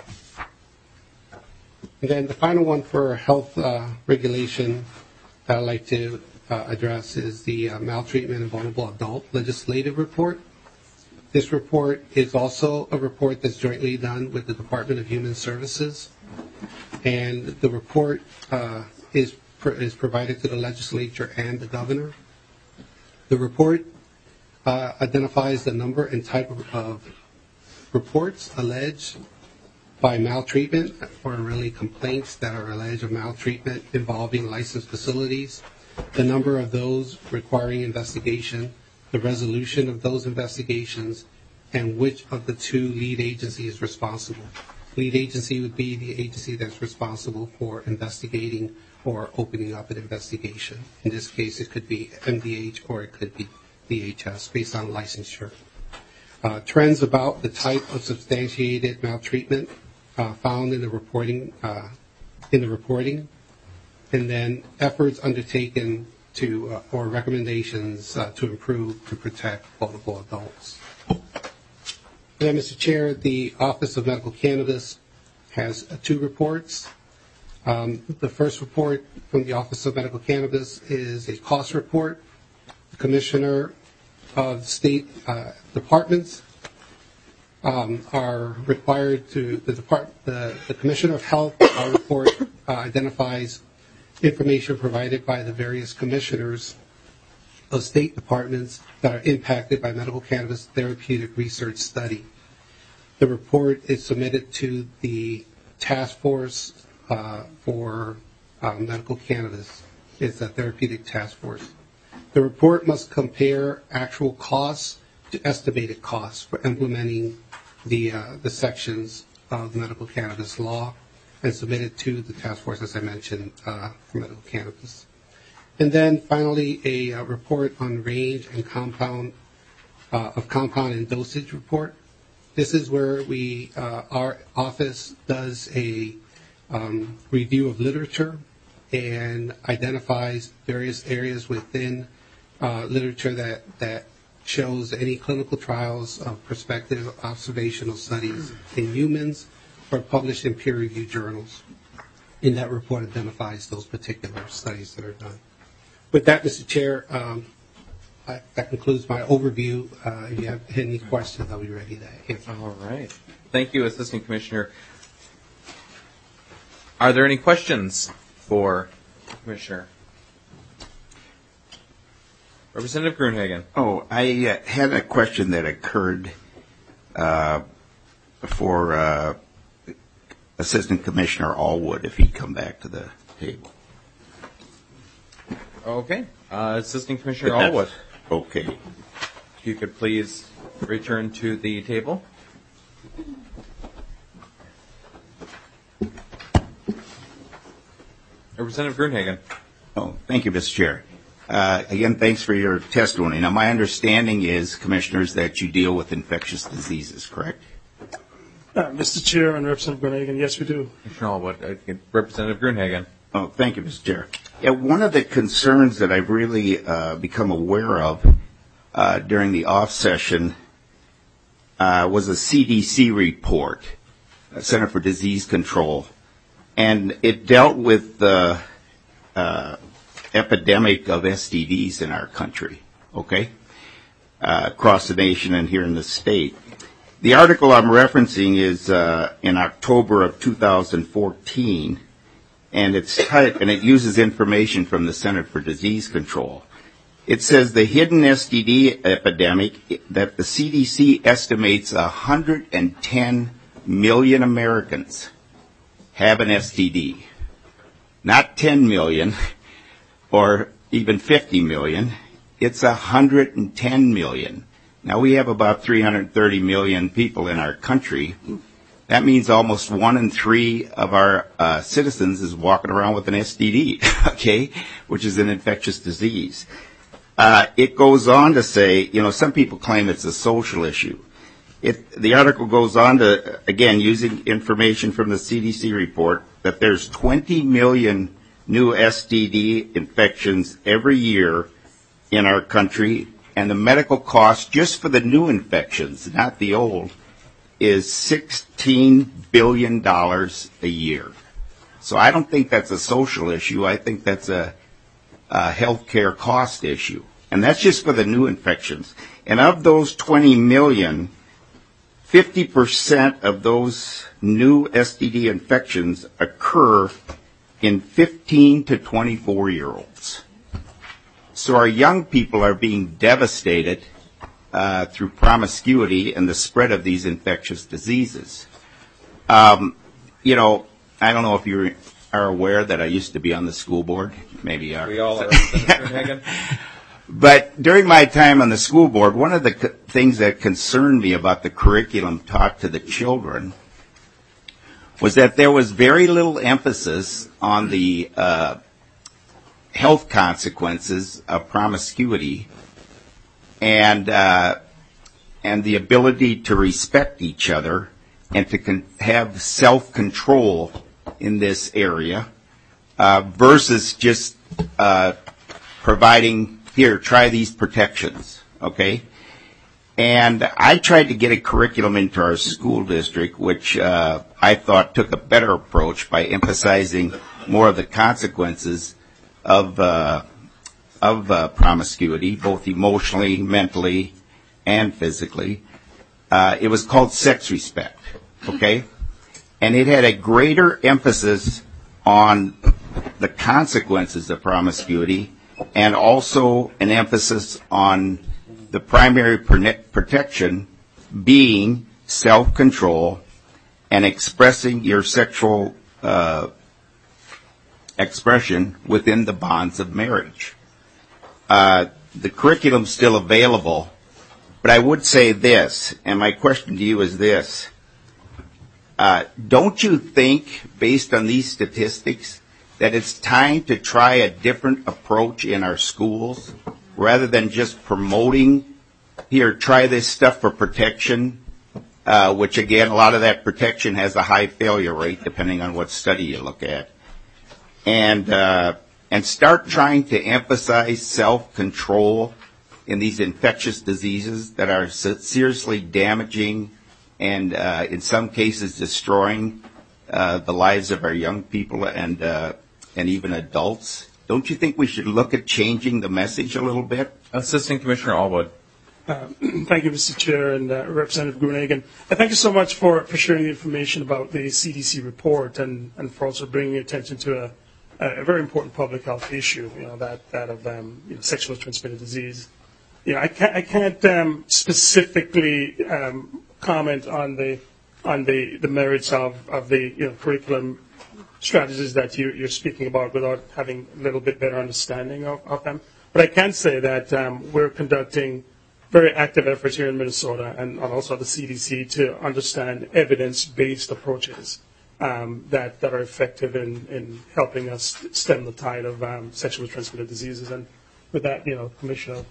[SPEAKER 7] And then the final one for health regulation that I'd like to address is the maltreatment and vulnerable adult legislative report. This report is also a report that's jointly done with the Department of Human Services. And the report is is provided to the legislature and the governor. The report identifies the number and type of reports alleged by maltreatment, or really complaints that are alleged of maltreatment involving licensed facilities, the number of those requiring investigation, the resolution of those investigations, and which of the two lead agencies is responsible. Lead agency would be the agency that's responsible for investigating or opening up an investigation. In this case, it could be MDH or it could be DHS based on licensure. Trends about the type of substantiated maltreatment found in the reporting, and then efforts undertaken to or recommendations to improve to protect vulnerable adults. And Mr. Chair, the Office of Medical Cannabis has two reports. The first report from the Office of Medical Cannabis is a cost report. The Commissioner of State departments are required to, the Commissioner of Health report identifies information provided by the various commissioners of state departments that are impacted by medical cannabis therapeutic research study. The report is submitted to the task force for medical cannabis. It's a therapeutic task force. The report must compare actual costs to estimated costs for implementing the sections of medical cannabis law and submitted to the task force, as I mentioned, for medical cannabis. And then finally, a report on range and compound and dosage report. This is where our office does a review of literature and identifies various areas within literature that shows any clinical trials of prospective observational studies in humans or published in peer-reviewed journals. And that report identifies those particular studies that are done. With that, Mr. Chair, that concludes my overview. If you have any questions, I'll be ready to answer.
[SPEAKER 1] All right. Thank you, Assistant Commissioner. Are there any questions for the Commissioner? Representative Gruenhagen.
[SPEAKER 8] Oh, I had a question that occurred for Assistant Commissioner Allwood, if he'd come back to the table.
[SPEAKER 1] Okay. Assistant Commissioner Allwood.
[SPEAKER 8] Okay.
[SPEAKER 1] If you could please return to the table. Representative Gruenhagen.
[SPEAKER 8] Oh, thank you, Mr. Chair. Again, thanks for your testimony. Now, my understanding is, Commissioners, that you deal with infectious diseases, correct?
[SPEAKER 6] Mr. Chair and Representative Gruenhagen, yes, we do.
[SPEAKER 1] Commissioner Allwood. Representative Gruenhagen.
[SPEAKER 8] Oh, thank you, Mr. Chair. Yeah, one of the concerns that I've really become aware of during the off session was a CDC report, Center for Disease Control, and it dealt with the epidemic of STDs in our country, okay, across the nation and here in the state. The article I'm referencing is in October of 2014, and it uses information from the Center for Disease Control. It says the hidden STD epidemic that the CDC estimates 110 million Americans have an STD. Not 10 million or even 50 million. It's 110 million. Now, we have about 330 million people in our country. That means almost 1 in 3 of our citizens is walking around with an STD, okay, which is an infectious disease. It goes on to say, some people claim it's a social issue. The article goes on to, again, using information from the CDC report, that there's 20 million new STD infections every year in our country, and the medical cost just for the new infections, not the old, is $16 billion a year. So I don't think that's a social issue. I think that's a healthcare cost issue. And that's just for the new infections. And of those 20 million, 50% of those new STD infections occur in 15 to 24-year-olds. So our young people are being devastated through promiscuity and the spread of these infectious diseases. You know, I don't know if you are aware that I used to be on the school board. Maybe you are.
[SPEAKER 1] We all are. Mr. Hagan.
[SPEAKER 8] But during my time on the school board, one of the things that concerned me about the curriculum taught to the children was that there was very little emphasis on the health consequences of promiscuity and the ability to respect each other and to have self-control in this area versus just providing, here, try these protections, okay? And I tried to get a curriculum into our school district, which I thought took a better approach by emphasizing more of the consequences of promiscuity, both emotionally, mentally, and physically. It was called Sex Respect, okay? And it had a greater emphasis on the consequences of promiscuity and also an emphasis on the primary protection being self-control and expressing your sexual expression within the bonds of marriage. The curriculum's still available, but I would say this, and my question to you is this. Don't you think, based on these statistics, that it's time to try a different approach in our schools rather than just promoting, here, try this stuff for protection, which, again, a lot of that protection has a high failure rate depending on what study you look at, and start trying to emphasize self-control in these infectious diseases that are seriously damaging and in some cases destroying the lives of our young people and even adults. Don't you think we should look at changing the message a little bit?
[SPEAKER 1] Assistant Commissioner Allwood.
[SPEAKER 6] Thank you, Mr. Chair, and Representative Grunehagen. Thank you so much for sharing the information about the CDC report and for also bringing attention to a very important public health issue, that of sexually transmitted disease. I can't specifically comment on the merits of the curriculum strategies that you're speaking about without having a little bit better understanding of them. But I can say that we're conducting very active efforts here in Minnesota and also the CDC to understand evidence-based approaches that are effective in helping us stem the tide of sexually transmitted diseases. And with that, Commissioner.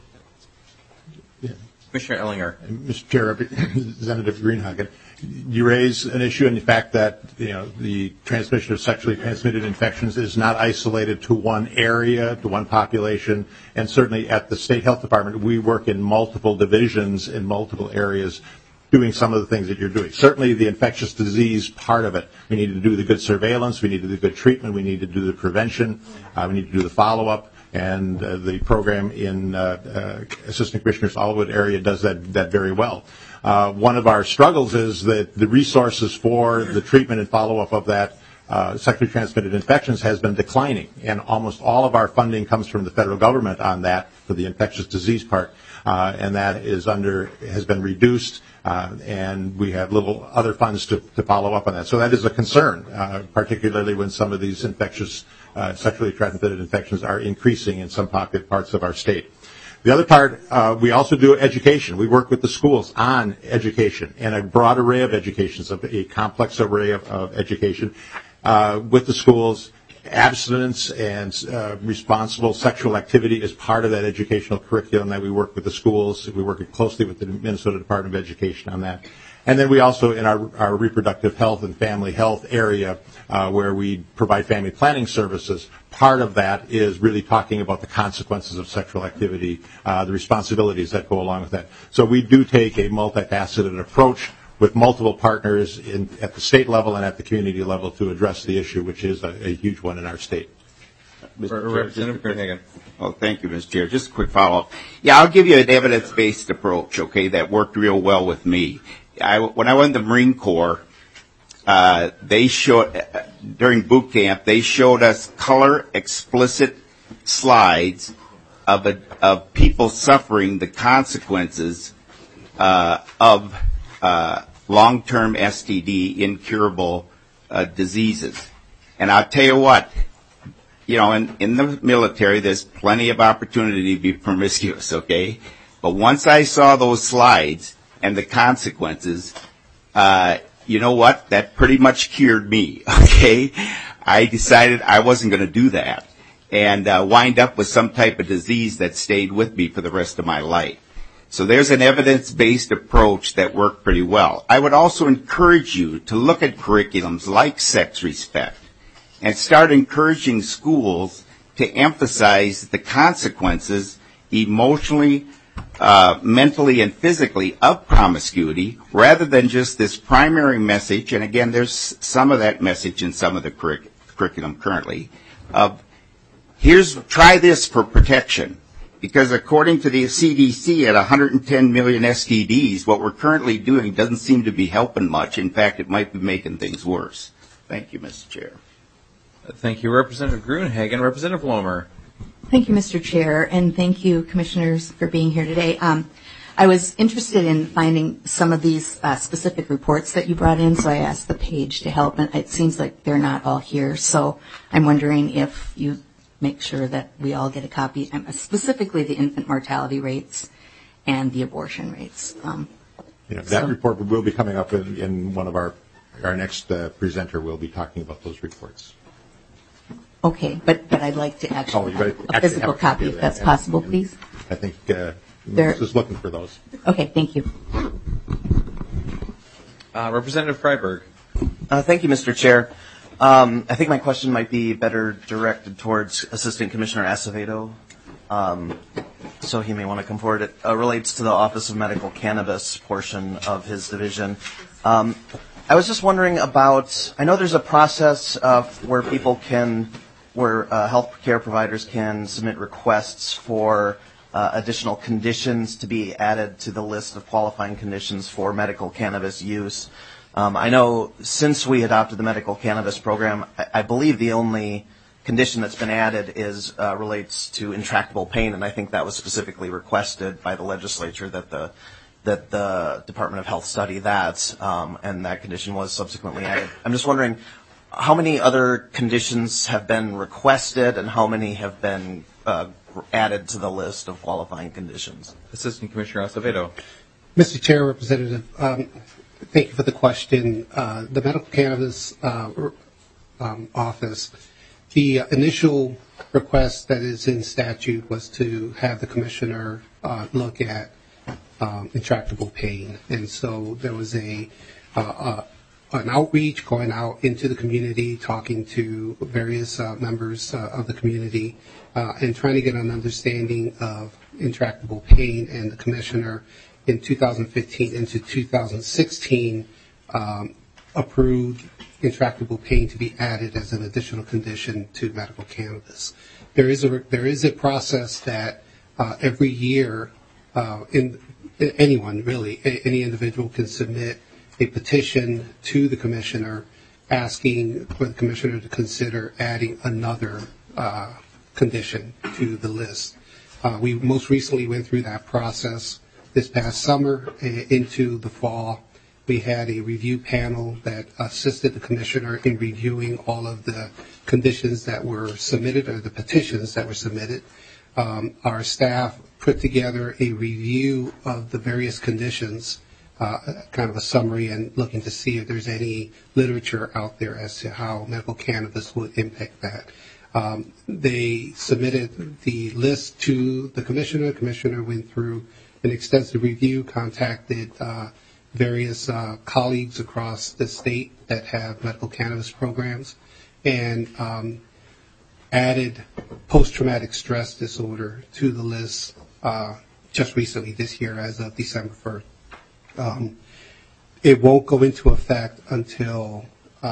[SPEAKER 5] Yeah.
[SPEAKER 1] Commissioner Ellinger.
[SPEAKER 5] Mr. Chair, Representative Grunehagen, you raise an issue in the fact that the transmission of sexually transmitted infections is not isolated to one area, to one population, and certainly at the State Health Department, we work in multiple divisions in multiple areas doing some of the things that you're doing. Certainly the infectious disease part of it, we need to do the good surveillance, we need to do the good treatment, we need to do the prevention, we need to do the follow-up. And the program in Assistant Commissioner Allwood area does that very well. One of our struggles is that the resources for the treatment and follow-up of that sexually transmitted infections has been declining, and almost all of our funding comes from the federal government on that for the infectious disease part, and that has been reduced, and we have little other funds to follow up on that. So that is a concern, particularly when some of these infectious sexually transmitted infections are increasing in some parts of our state. The other part, we also do education. We work with the schools on education and a broad array of education, so a complex array of education with the schools. Abstinence and responsible sexual activity is part of that educational curriculum that we work with the schools. We work closely with the Minnesota Department of Education on that. And then we also, in our reproductive health and family health area, where we provide family planning services, part of that is really talking about the consequences of sexual activity, the responsibilities that go along with that. So we do take a multifaceted approach with multiple partners at the state level and at the community level to address the issue, which is a huge one in our state.
[SPEAKER 1] Representative Grunehagen.
[SPEAKER 8] Oh, thank you, Mr. Chair. Just a quick follow-up. Yeah, I'll give you an evidence-based approach, okay, that worked real well with me. When I went in the Marine Corps, they showed during boot camp. They showed us color explicit slides of people suffering the consequences of long-term STD, incurable diseases. And I'll tell you what, in the military, there's plenty of opportunity to be promiscuous, okay? But once I saw those slides and the consequences, you know what? That pretty much cured me, okay? I decided I wasn't going to do that and wind up with some type of disease that stayed with me for the rest of my life. So there's an evidence-based approach that worked pretty well. I would also encourage you to look at curriculums like Sex Respect and start encouraging schools to emphasize the consequences emotionally, mentally, and physically of promiscuity rather than just this primary message. And again, there's some of that message in some of the curriculum currently of try this for protection. Because according to the CDC, at 110 million STDs, what we're currently doing doesn't seem to be helping much. In fact, it might be making things worse. Thank you, Mr. Chair.
[SPEAKER 1] Thank you, Representative Gruenhagen. Representative Lomer.
[SPEAKER 9] Thank you, Mr. Chair, and thank you, Commissioners, for being here today. I was interested in finding some of these specific reports that you brought in, so I asked the page to help, and it seems like they're not all here, so I'm wondering if you make sure that we all get a copy, specifically the infant mortality rates and the abortion rates.
[SPEAKER 5] That report will be coming up in one of our next presenter will be talking about those reports.
[SPEAKER 9] Okay, but I'd like to actually have a physical copy if that's possible, please.
[SPEAKER 5] I think just looking for those.
[SPEAKER 9] Okay, thank you.
[SPEAKER 1] Representative Freiberg.
[SPEAKER 10] Thank you, Mr. Chair. I think my question might be better directed towards Assistant Commissioner Acevedo, so he may want to come forward. It relates to the Office of Medical Cannabis portion of his division. I was just wondering about, I know there's a process where health care providers can submit requests for additional conditions to be added to the list of qualifying conditions for medical cannabis use. I know since we adopted the medical cannabis program, I believe the only condition that's been added relates to intractable pain, and I think that was specifically requested by the legislature that the Department of Health study that, and that condition was subsequently added. I'm just wondering how many other conditions have been requested and how many have been added to the list of qualifying conditions.
[SPEAKER 1] Assistant Commissioner Acevedo.
[SPEAKER 7] Mr. Chair, Representative, thank you for the question. The Medical Cannabis Office, the initial request that is in statute was to have the commissioner look at intractable pain. And so there was an outreach going out into the community, talking to various members of the community, and trying to get an understanding of intractable pain. And the commissioner in 2015 into 2016 approved intractable pain to be added as an additional condition to medical cannabis. There is a process that every year anyone really, any individual can submit a petition to the commissioner asking for the commissioner to consider adding another condition to the list. We most recently went through that process this past summer into the fall. We had a review panel that assisted the commissioner in reviewing all of the conditions that were submitted or the petitions that were submitted. Our staff put together a review of the various conditions, kind of a summary, and looking to see if there's any literature out there as to how medical cannabis would impact that. They submitted the list to the commissioner. The commissioner went through an extensive review, contacted various colleagues across the state that have medical cannabis programs, and added post-traumatic stress disorder to the list just recently this year as of December 1st. It won't go into effect until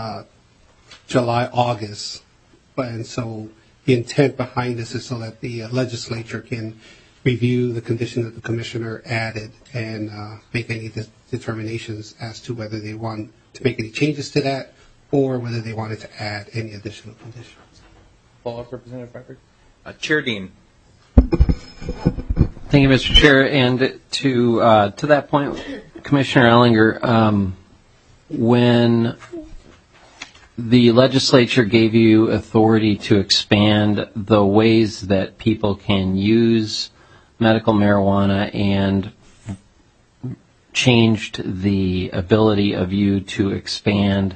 [SPEAKER 7] July, August, and so the intent behind this is so that the legislature can review the condition that the commissioner added and make any determinations as to whether they want to make any changes to that or whether they wanted to add any additional conditions.
[SPEAKER 1] Follow-up, Representative Bradford. Chair Dean.
[SPEAKER 11] Thank you, Mr. Chair. And to that point, Commissioner Ellinger, when the legislature gave you authority to expand the ways that people can use medical marijuana and changed the ability of you to expand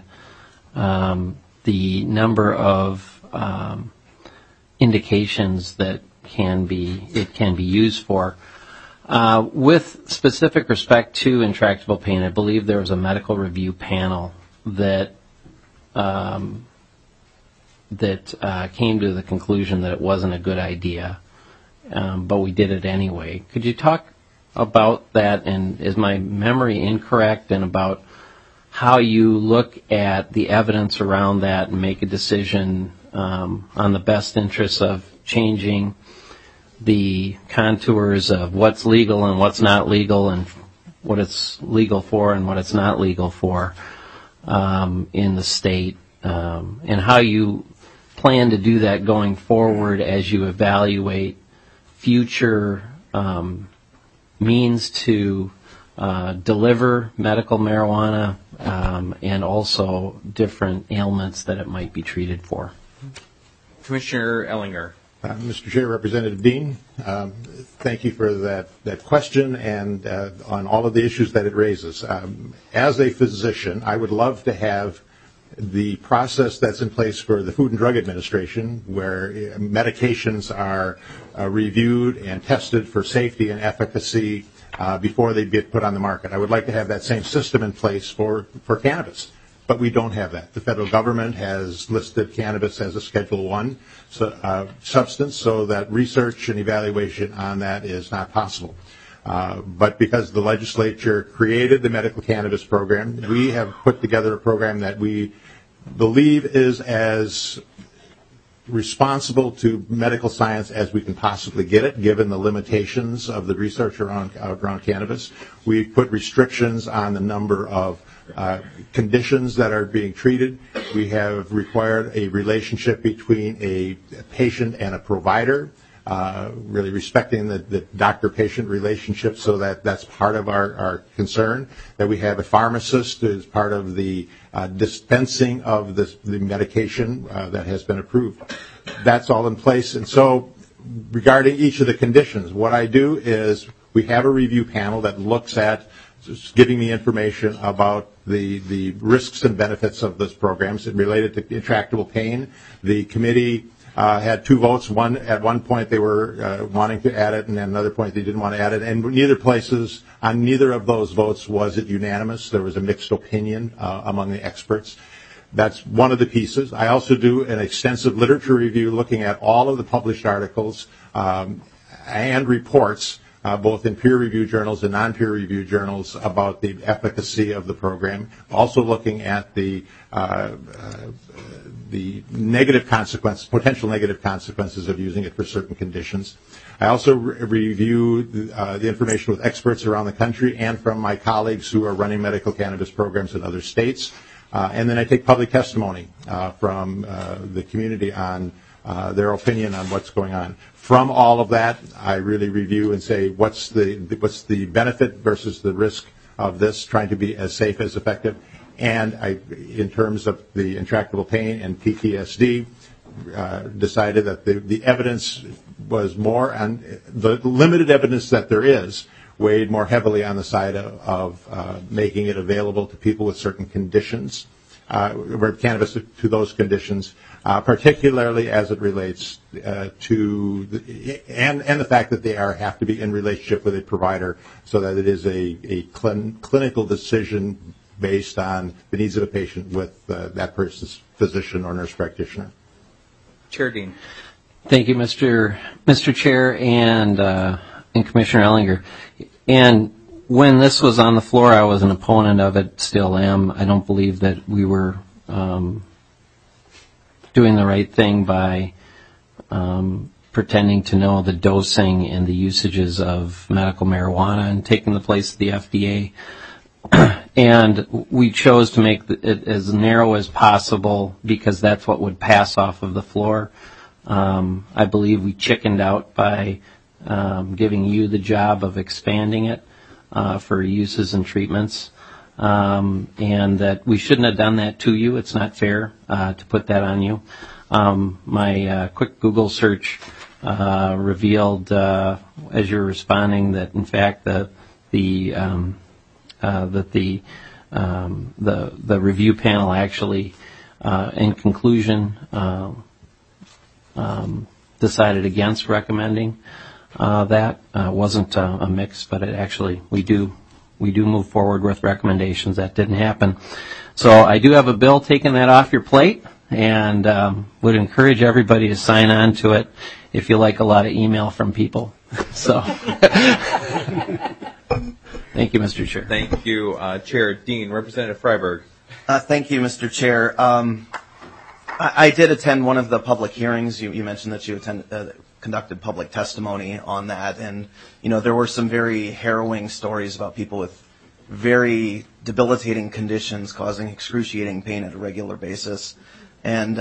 [SPEAKER 11] the number of indications that it can be used for. With specific respect to intractable pain, I believe there was a medical review panel that came to the conclusion that it wasn't a good idea, but we did it anyway. Could you talk about that, and is my memory incorrect, and about how you look at the evidence around that and make a decision on the best interests of changing the contours of what's legal and what's not legal, and what it's legal for and what it's not legal for in the state, and how you plan to do that going forward as you evaluate future means to deliver medical marijuana and also different ailments that it might be treated for.
[SPEAKER 1] Commissioner Ellinger.
[SPEAKER 5] Mr. Chair, Representative Dean, thank you for that question and on all of the issues that it raises. As a physician, I would love to have the process that's in place for the Food and Drug Administration, where medications are reviewed and tested for safety and efficacy before they get put on the market. I would like to have that same system in place for cannabis, but we don't have that. The federal government has listed cannabis as a Schedule I substance, so that research and evaluation on that is not possible. But because the legislature created the medical cannabis program, we have put together a program that we believe is as responsible to medical science as we can possibly get it, given the limitations of the research around cannabis. We've put restrictions on the number of conditions that are being treated. We have required a relationship between a patient and a provider, really respecting the doctor-patient relationship, so that's part of our concern, that we have a pharmacist as part of the dispensing of the medication that has been approved. That's all in place. And so regarding each of the conditions, what I do is we have a review panel that looks at just giving me information about the risks and benefits of those programs related to intractable pain. The committee had 2 votes. At one point they were wanting to add it, and at another point they didn't want to add it. And on neither of those votes was it unanimous. There was a mixed opinion among the experts. That's one of the pieces. I also do an extensive literature review looking at all of the published articles and reports, both in peer-reviewed journals and non-peer-reviewed journals, about the efficacy of the program. Also looking at the negative consequences, potential negative consequences of using it for certain conditions. I also review the information with experts around the country and from my colleagues who are running medical cannabis programs in other states. And then I take public testimony from the community on their opinion on what's going on. From all of that, I really review and say what's the benefit versus the risk of this, trying to be as safe as effective. And in terms of the intractable pain and PTSD, decided that the evidence was more, and the limited evidence that there is weighed more heavily on the side of making it available to people with certain conditions, cannabis to those conditions, particularly as it relates to the fact that they have to be in relationship with a provider, so that it is a clinical decision based on the needs of a patient with that person's physician or nurse practitioner.
[SPEAKER 1] Chair Dean.
[SPEAKER 11] Thank you, Mr. Chair and Commissioner Ellinger. And when this was on the floor, I was an opponent of it, still am. I don't believe that we were doing the right thing by pretending to know the dosing and the usages of medical marijuana and taking the place of the FDA. And we chose to make it as narrow as possible because that's what would pass off of the floor. I believe we chickened out by giving you the job of expanding it for uses and treatments, and that we shouldn't have done that to you. It's not fair to put that on you. My quick Google search revealed, as you're responding, that in fact the review panel actually, in conclusion, decided against recommending that. Wasn't a mix, but it actually we do move forward with recommendations. That didn't happen. So I do have a bill taking that off your plate, and would encourage everybody to sign on to it if you like a lot of email from people. So. Thank you, Mr. Chair.
[SPEAKER 1] Thank you, Chair Dean. Representative Freiberg.
[SPEAKER 10] Thank you, Mr. Chair. I did attend one of the public hearings. You mentioned that you conducted public testimony on that, and there were some very harrowing stories about people with very debilitating conditions causing excruciating pain at a regular basis. And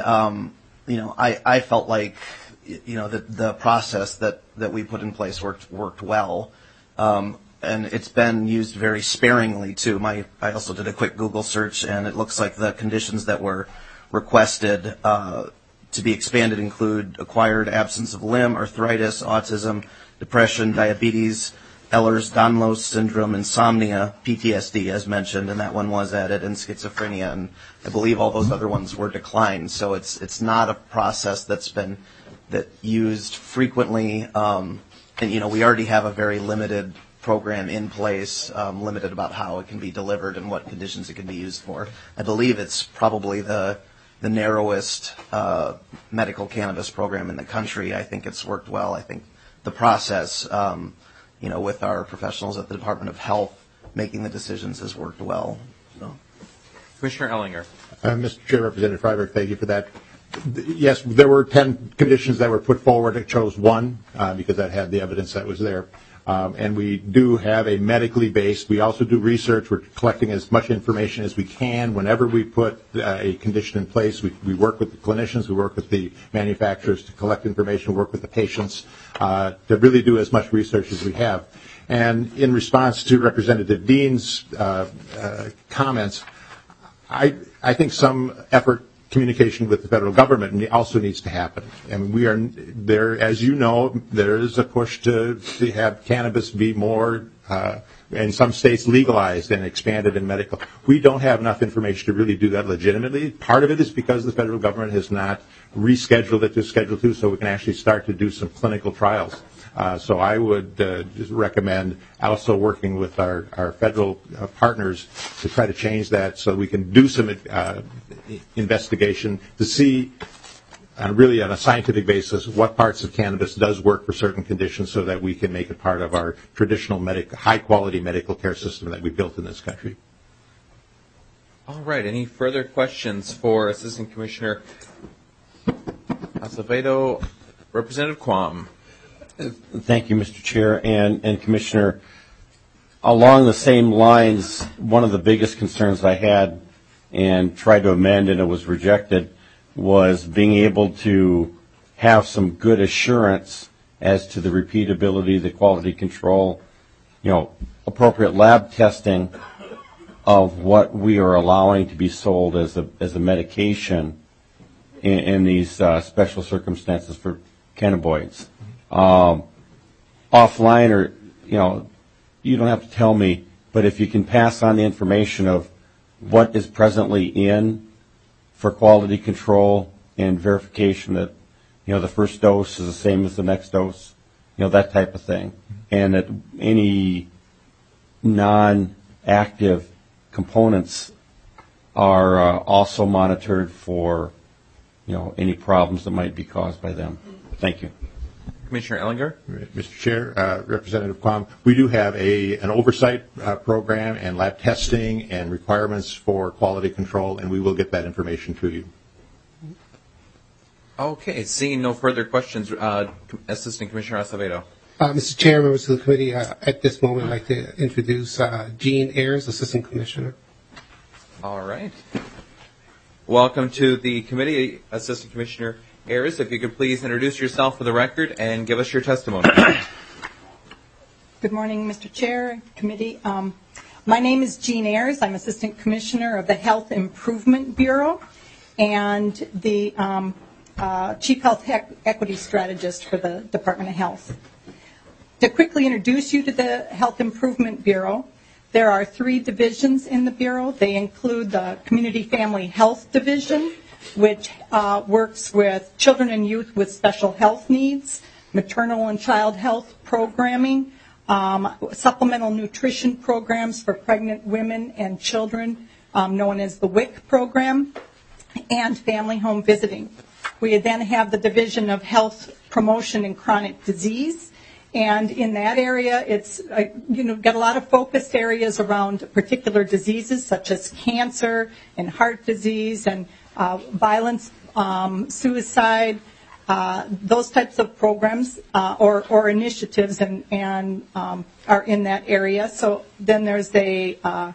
[SPEAKER 10] I felt like the process that we put in place worked well. And it's been used very sparingly, too. I also did a quick Google search, and it looks like the conditions that were requested to be expanded include acquired absence of limb, arthritis, autism, depression, diabetes, Ehlers-Danlos syndrome, insomnia, PTSD, as mentioned, and that one was added, and schizophrenia, and I believe all those other ones were declined. So it's not a process that's been used frequently, and we already have a very limited program in place, limited about how it can be delivered and what conditions it can be used for. I believe it's probably the narrowest medical cannabis program in the country. I think it's worked well. I think the process, with our professionals at the Department of Health making the decisions has worked well. So.
[SPEAKER 1] Commissioner Ellinger.
[SPEAKER 5] Mr. Chair, Representative Freiberg, thank you for that. Yes, there were 10 conditions that were put forward. I chose one because that had the evidence that was there. And we do have a medically based. We also do research. We're collecting as much information as we can. Whenever we put a condition in place, we work with the clinicians, we work with the manufacturers to collect information, work with the patients to really do as much research as we have. And in response to Representative Dean's comments, I think some effort, communication with the federal government also needs to happen. And we are there, as you know, there is a push to have cannabis be more, in some states, legalized and expanded in medical. We don't have enough information to really do that legitimately. Part of it is because the federal government has not rescheduled it to Schedule II, so we can actually start to do some clinical trials. So I would just recommend also working with our federal partners to try to change that so we can do some investigation to see really on a scientific basis what parts of cannabis does work for certain conditions so that we can make it part of our traditional high-quality medical care system that we built in this country.
[SPEAKER 1] All right. Any further questions for Assistant Commissioner Acevedo? Representative Quam.
[SPEAKER 12] Thank you, Mr. Chair and Commissioner. Along the same lines, one of the biggest concerns I had and tried to amend and it was rejected was being able to have some good assurance as to the repeatability, the quality control, appropriate lab testing of what we are allowing to be sold as a medication in these special circumstances for cannabinoids. Offline, or you don't have to tell me, but if you can pass on the information of what is presently in for quality control and verification that the first dose is the same as the next dose, that type of thing, and that any non-active components are also monitored for any problems that might be caused by them. Thank you.
[SPEAKER 1] Commissioner Ellinger.
[SPEAKER 5] Mr. Chair, Representative Quam, we do have an oversight program and lab testing and requirements for quality control, and we will get that information to you.
[SPEAKER 1] Okay, seeing no further questions, Assistant Commissioner Acevedo.
[SPEAKER 7] Mr. Chair, members of the committee, at this moment I'd like to introduce Jean Ayers, Assistant Commissioner.
[SPEAKER 1] All right. Welcome to the committee, Assistant Commissioner Ayers. If you could please introduce yourself for the record and give us your testimony.
[SPEAKER 13] Good morning, Mr. Chair, committee. My name is Jean Ayers. I'm Assistant Commissioner of the Health Improvement Bureau and the Chief Health Equity Strategist for the Department of Health. To quickly introduce you to the Health Improvement Bureau, there are 3 divisions in the Bureau. They include the Community Family Health Division, which works with children and youth with special health needs, maternal and child health programming, supplemental nutrition programs for pregnant women and children, known as the WIC program, and family home visiting. We then have the Division of Health Promotion and Chronic Disease. And in that area, it's got a lot of focused areas around particular diseases such as cancer and heart disease and violence, suicide, those types of programs or initiatives and are in that area. So then there's a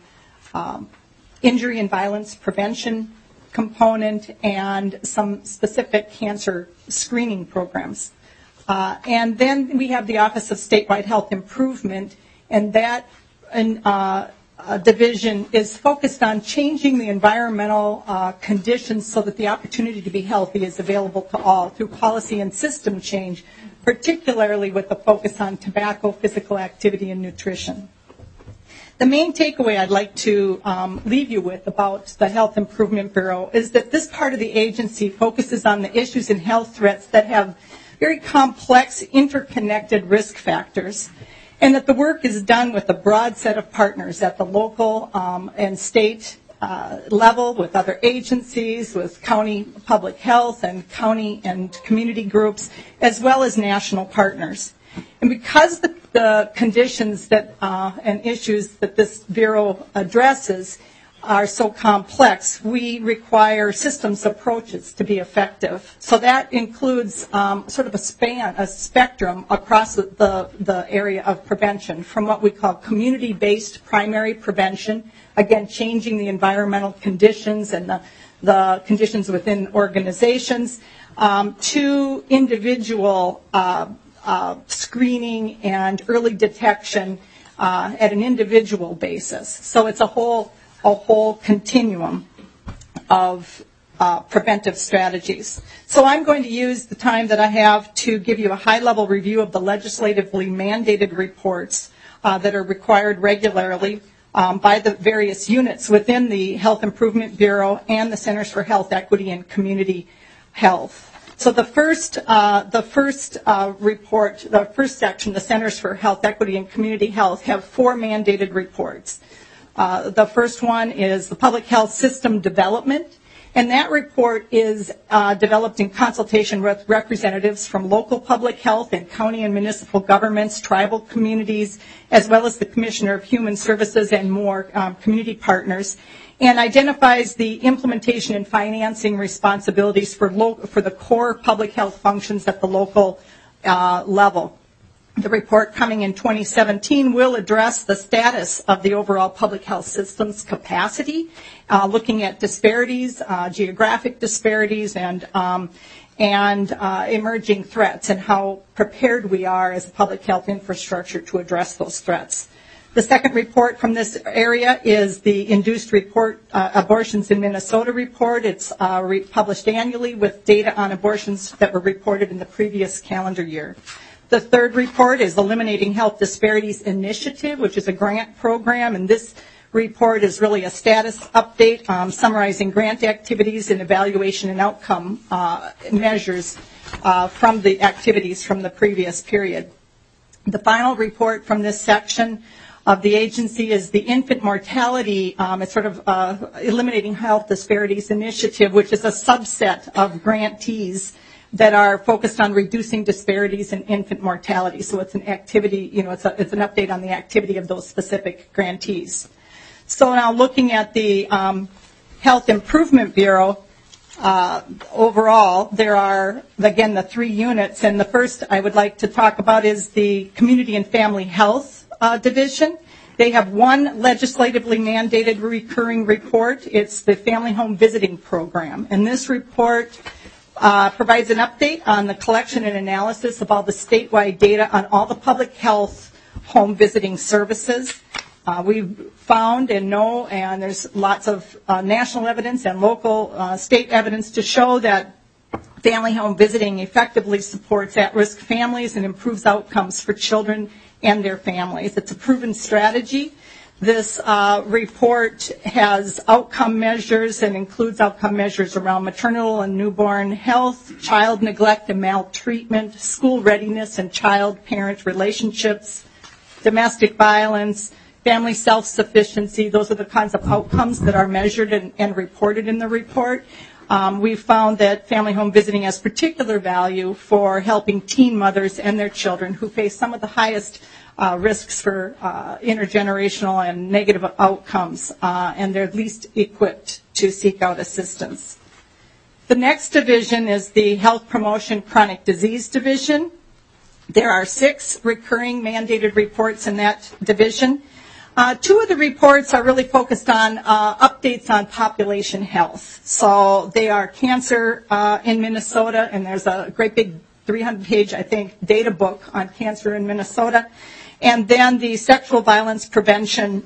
[SPEAKER 13] injury and violence prevention component and some specific cancer screening programs. And then we have the Office of Statewide Health Improvement, and that division is focused on changing the environmental conditions so that the opportunity to be healthy is available to all through policy and system change, particularly with the focus on tobacco, physical activity, and nutrition. The main takeaway I'd like to leave you with about the Health Improvement Bureau is that this part of the agency focuses on the issues and health threats that have very complex, interconnected risk factors, and that the work is done with a broad set of partners at the local and state level, with other agencies, with county public health and county and community groups, as well as national partners. And because the conditions that and issues that this Bureau addresses are so complex, we require systems approaches to be effective. So that includes sort of a spectrum across the area of prevention, from what we call community-based primary prevention, again, changing the environmental conditions and the conditions within organizations, to individual screening and early detection at an individual basis. So it's a whole continuum of preventive strategies. So I'm going to use the time that I have to give you a high-level review of the legislatively mandated reports that are required regularly by the various units within the Health Improvement Bureau and the Centers for Health Equity and Community Health. So the first report, the first section, the Centers for Health Equity and Community Health, have 4 mandated reports. The first one is the Public Health System Development, and that report is developed in consultation with representatives from local public health and county and municipal governments, tribal communities, as well as the Commissioner of Human Services and more community partners, and identifies the implementation and financing responsibilities for the core public health functions at the local level. The report coming in 2017 will address the status of the overall public health system's capacity, looking at disparities, geographic disparities, and emerging threats, and how prepared we are as a public health infrastructure to address those threats. The second report from this area is the Induced Report Abortions in Minnesota report. It's published annually with data on abortions that were reported in the previous calendar year. The third report is Eliminating Health Disparities Initiative, which is a grant program, and this report is really a status update summarizing grant activities and evaluation and outcome measures from the activities from the previous period. The final report from this section of the agency is the Infant Mortality, it's sort of Eliminating Health Disparities Initiative, which is a subset of grantees that are focused on reducing disparities in infant mortality. So it's an activity, it's an update on the activity of those specific grantees. So now looking at the Health Improvement Bureau, overall, there are, again, the 3 units. And the first I would like to talk about is the Community and Family Health Division. They have one legislatively mandated recurring report. It's the Family Home Visiting Program. And this report provides an update on the collection and analysis of all the statewide data on all the public health home visiting services. We've found and know, and there's lots of national evidence and local state evidence to show that family home visiting effectively supports at-risk families and improves outcomes for children and their families. It's a proven strategy. This report has outcome measures and includes outcome measures around maternal and newborn health, child neglect and maltreatment, school readiness and child-parent relationships, domestic violence, family self-sufficiency. Those are the kinds of outcomes that are measured and reported in the report. We've found that family home visiting has particular value for helping teen mothers and their children who face some of the highest risks for intergenerational and negative outcomes, and they're least equipped to seek out assistance. The next division is the Health Promotion Chronic Disease Division. There are 6 recurring mandated reports in that division. 2 of the reports are really focused on updates on population health. So they are cancer in Minnesota, and there's a great big 300-page, I think, data book on cancer in Minnesota. And then the sexual violence prevention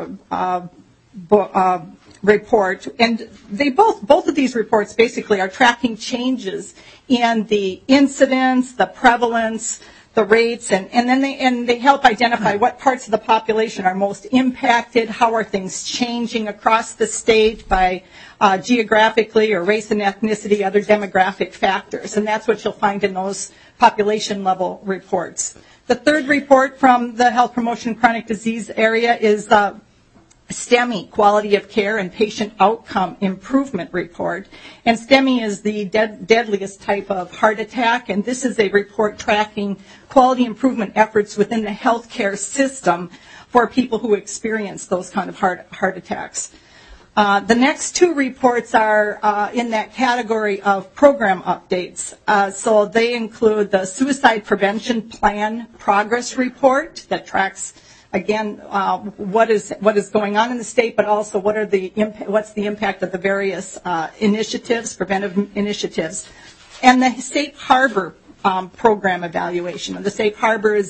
[SPEAKER 13] report. And they both of these reports basically are tracking changes in the incidence, the prevalence, the rates, and then they help identify what parts of the population are most impacted, how are things changing across the state by geographically or race and ethnicity, other demographic factors. And that's what you'll find in those population level reports. The third report from the Health Promotion Chronic Disease area is STEMI, Quality of Care and Patient Outcome Improvement Report. And STEMI is the deadliest type of heart attack, and this is a report tracking quality improvement efforts within the healthcare system for people who experience those kind of heart attacks. The next 2 reports are in that category of program updates. So they include the Suicide Prevention Plan Progress Report that tracks, again, what is going on in the state, but also what's the impact of the various initiatives, preventive initiatives, and the Safe Harbor program evaluation. And the Safe Harbor is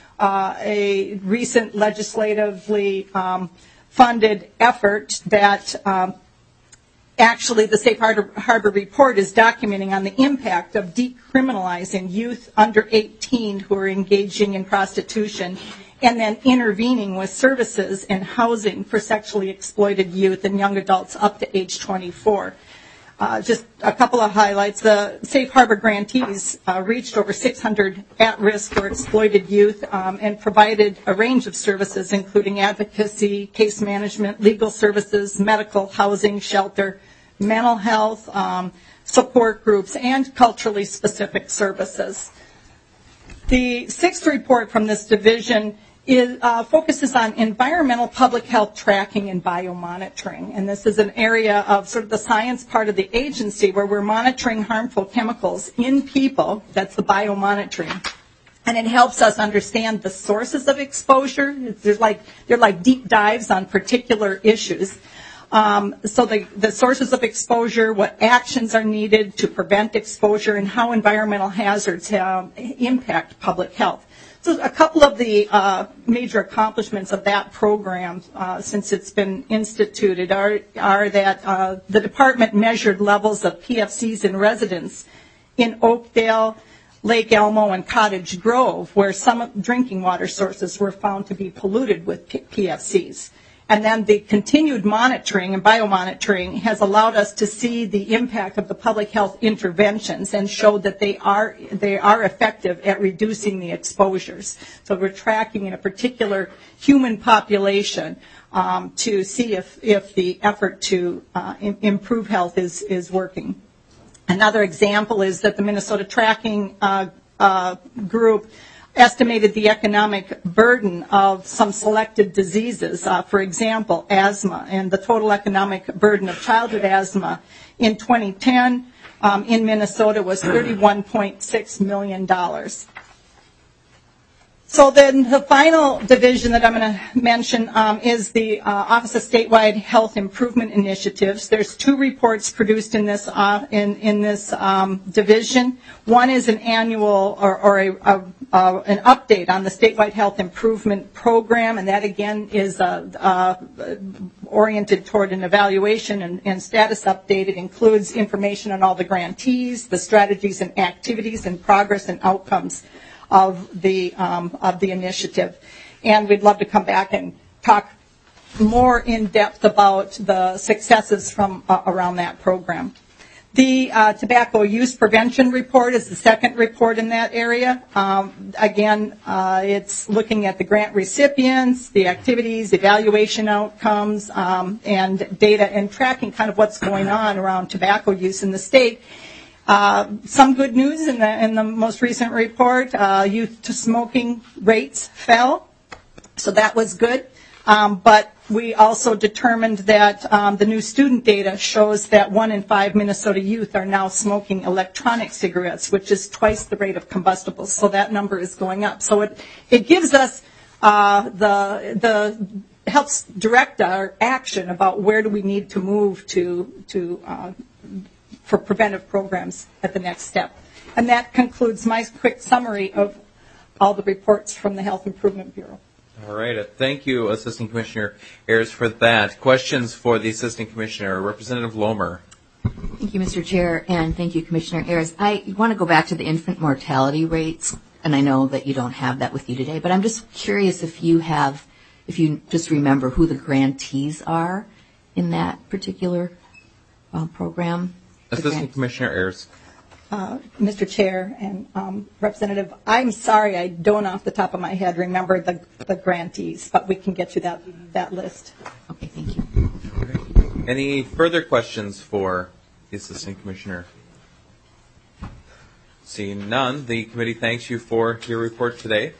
[SPEAKER 13] a recent legislatively funded effort that actually the Safe Harbor report is documenting on the impact of decriminalizing youth under 18 who are engaging in prostitution, and then intervening with services and housing for sexually exploited youth and young adults up to age 24. Just a couple of highlights. The Safe Harbor grantees reached over 600 at-risk or exploited youth and provided a range of services, including advocacy, case management, legal services, medical, housing, shelter, mental health, support groups, and culturally specific services. The 6th report from this division focuses on environmental public health tracking and biomonitoring. And this is an area of sort of the science part of the agency where we're monitoring harmful chemicals in people. That's the biomonitoring. And it helps us understand the sources of exposure. They're like deep dives on particular issues. So the sources of exposure, what actions are needed to prevent exposure, and how environmental hazards impact public health. So a couple of the major accomplishments of that program since it's been instituted are that the department measured levels of PFCs in residents in Oakdale, Lake Elmo, and Cottage Grove, where some drinking water sources were found to be polluted with PFCs. And then the continued monitoring and biomonitoring has allowed us to see the impact of the public health interventions and showed that they are effective at reducing the exposures. So we're tracking in a particular human population to see if the effort to improve health is working. Another example is that the Minnesota Tracking Group estimated the economic burden of some selected diseases, for example, asthma, and the total economic burden of childhood asthma in 2010 in Minnesota was $31.6 million. So then the final division that I'm going to mention is the Office of Statewide Health Improvement Initiatives. There's 2 reports produced in this division. One is an annual or an update on the Statewide Health Improvement Program, and that again is oriented toward an evaluation and status update. It includes information on all the grantees, the strategies and activities and progress and outcomes of the initiative. And we'd love to come back and talk more in depth about the successes from around that program. The Tobacco Use Prevention Report is the second report in that area. Again, it's looking at the grant recipients, the activities, evaluation outcomes, and data and tracking kind of what's going on around tobacco use in the state. Some good news in the most recent report, youth to smoking rates fell, so that was good. But we also determined that the new student data shows that 1 in 5 Minnesota youth are now smoking electronic cigarettes, which is twice the rate of combustibles. So that number is going up. So it gives us helps direct our action about where do we need to move for preventive programs at the next step. And that concludes my quick summary of all the reports from the Health Improvement Bureau.
[SPEAKER 1] All right. Thank you, Assistant Commissioner Ayers, for that. Questions for the Assistant Commissioner, Representative Lomer.
[SPEAKER 9] Thank you, Mr. Chair, and thank you, Commissioner Ayers. I want to go back to the infant mortality rates, and I know that you don't have that with you today, but I'm just curious if you just remember who the grantees are in that particular program.
[SPEAKER 1] Assistant Commissioner Ayers.
[SPEAKER 13] Mr. Chair and Representative, I'm sorry I don't off the top of my head remember the grantees, but we can get you that list.
[SPEAKER 9] Okay, thank you.
[SPEAKER 1] Okay. Any further questions for the Assistant Commissioner? Seeing none, the committee thanks you for your report today.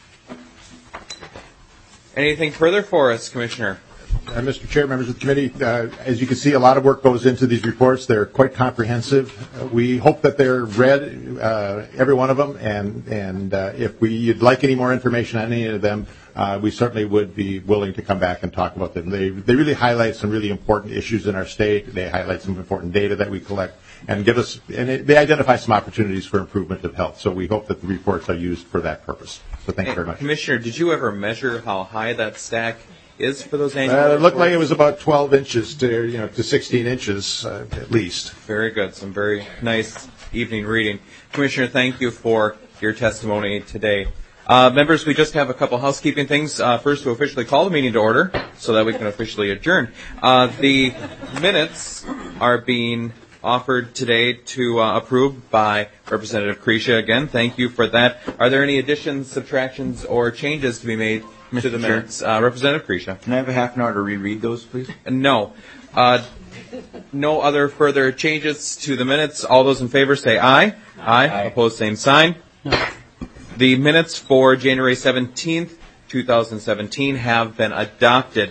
[SPEAKER 1] Anything further for us, Commissioner?
[SPEAKER 5] Mr. Chair, members of the committee, as you can see, a lot of work goes into these reports. They're quite comprehensive. We hope that they're read, every one of them, and if you'd like any more information on any of them, we certainly would be willing to come back and talk about them. They really highlight some really important issues in our state. They highlight some important data that we collect and they identify some opportunities for improvement of health. So we hope that the reports are used for that purpose. So thank you very much.
[SPEAKER 1] Commissioner, did you ever measure how high that stack is for those annual
[SPEAKER 5] It looked like it was about 12 inches to 16 inches at least.
[SPEAKER 1] Very good. Some very nice evening reading. Commissioner, thank you for your testimony today. Members, we just have a couple housekeeping things. First, to officially call the meeting to order so that we can officially adjourn. The minutes are being offered today to approve by Representative Krisha. Again, thank you for that. Are there any additions, subtractions, or changes to be made to the minutes? Representative Krisha.
[SPEAKER 8] Can I have a half an hour to reread those, please?
[SPEAKER 1] No. No other further changes to the minutes. All those in favor say aye. Aye. Opposed, same sign. No. The minutes for January 17th, 2017 have been adopted.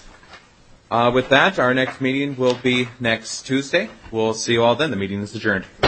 [SPEAKER 1] With that, our next meeting will be next Tuesday. We'll see you all then. The meeting is adjourned.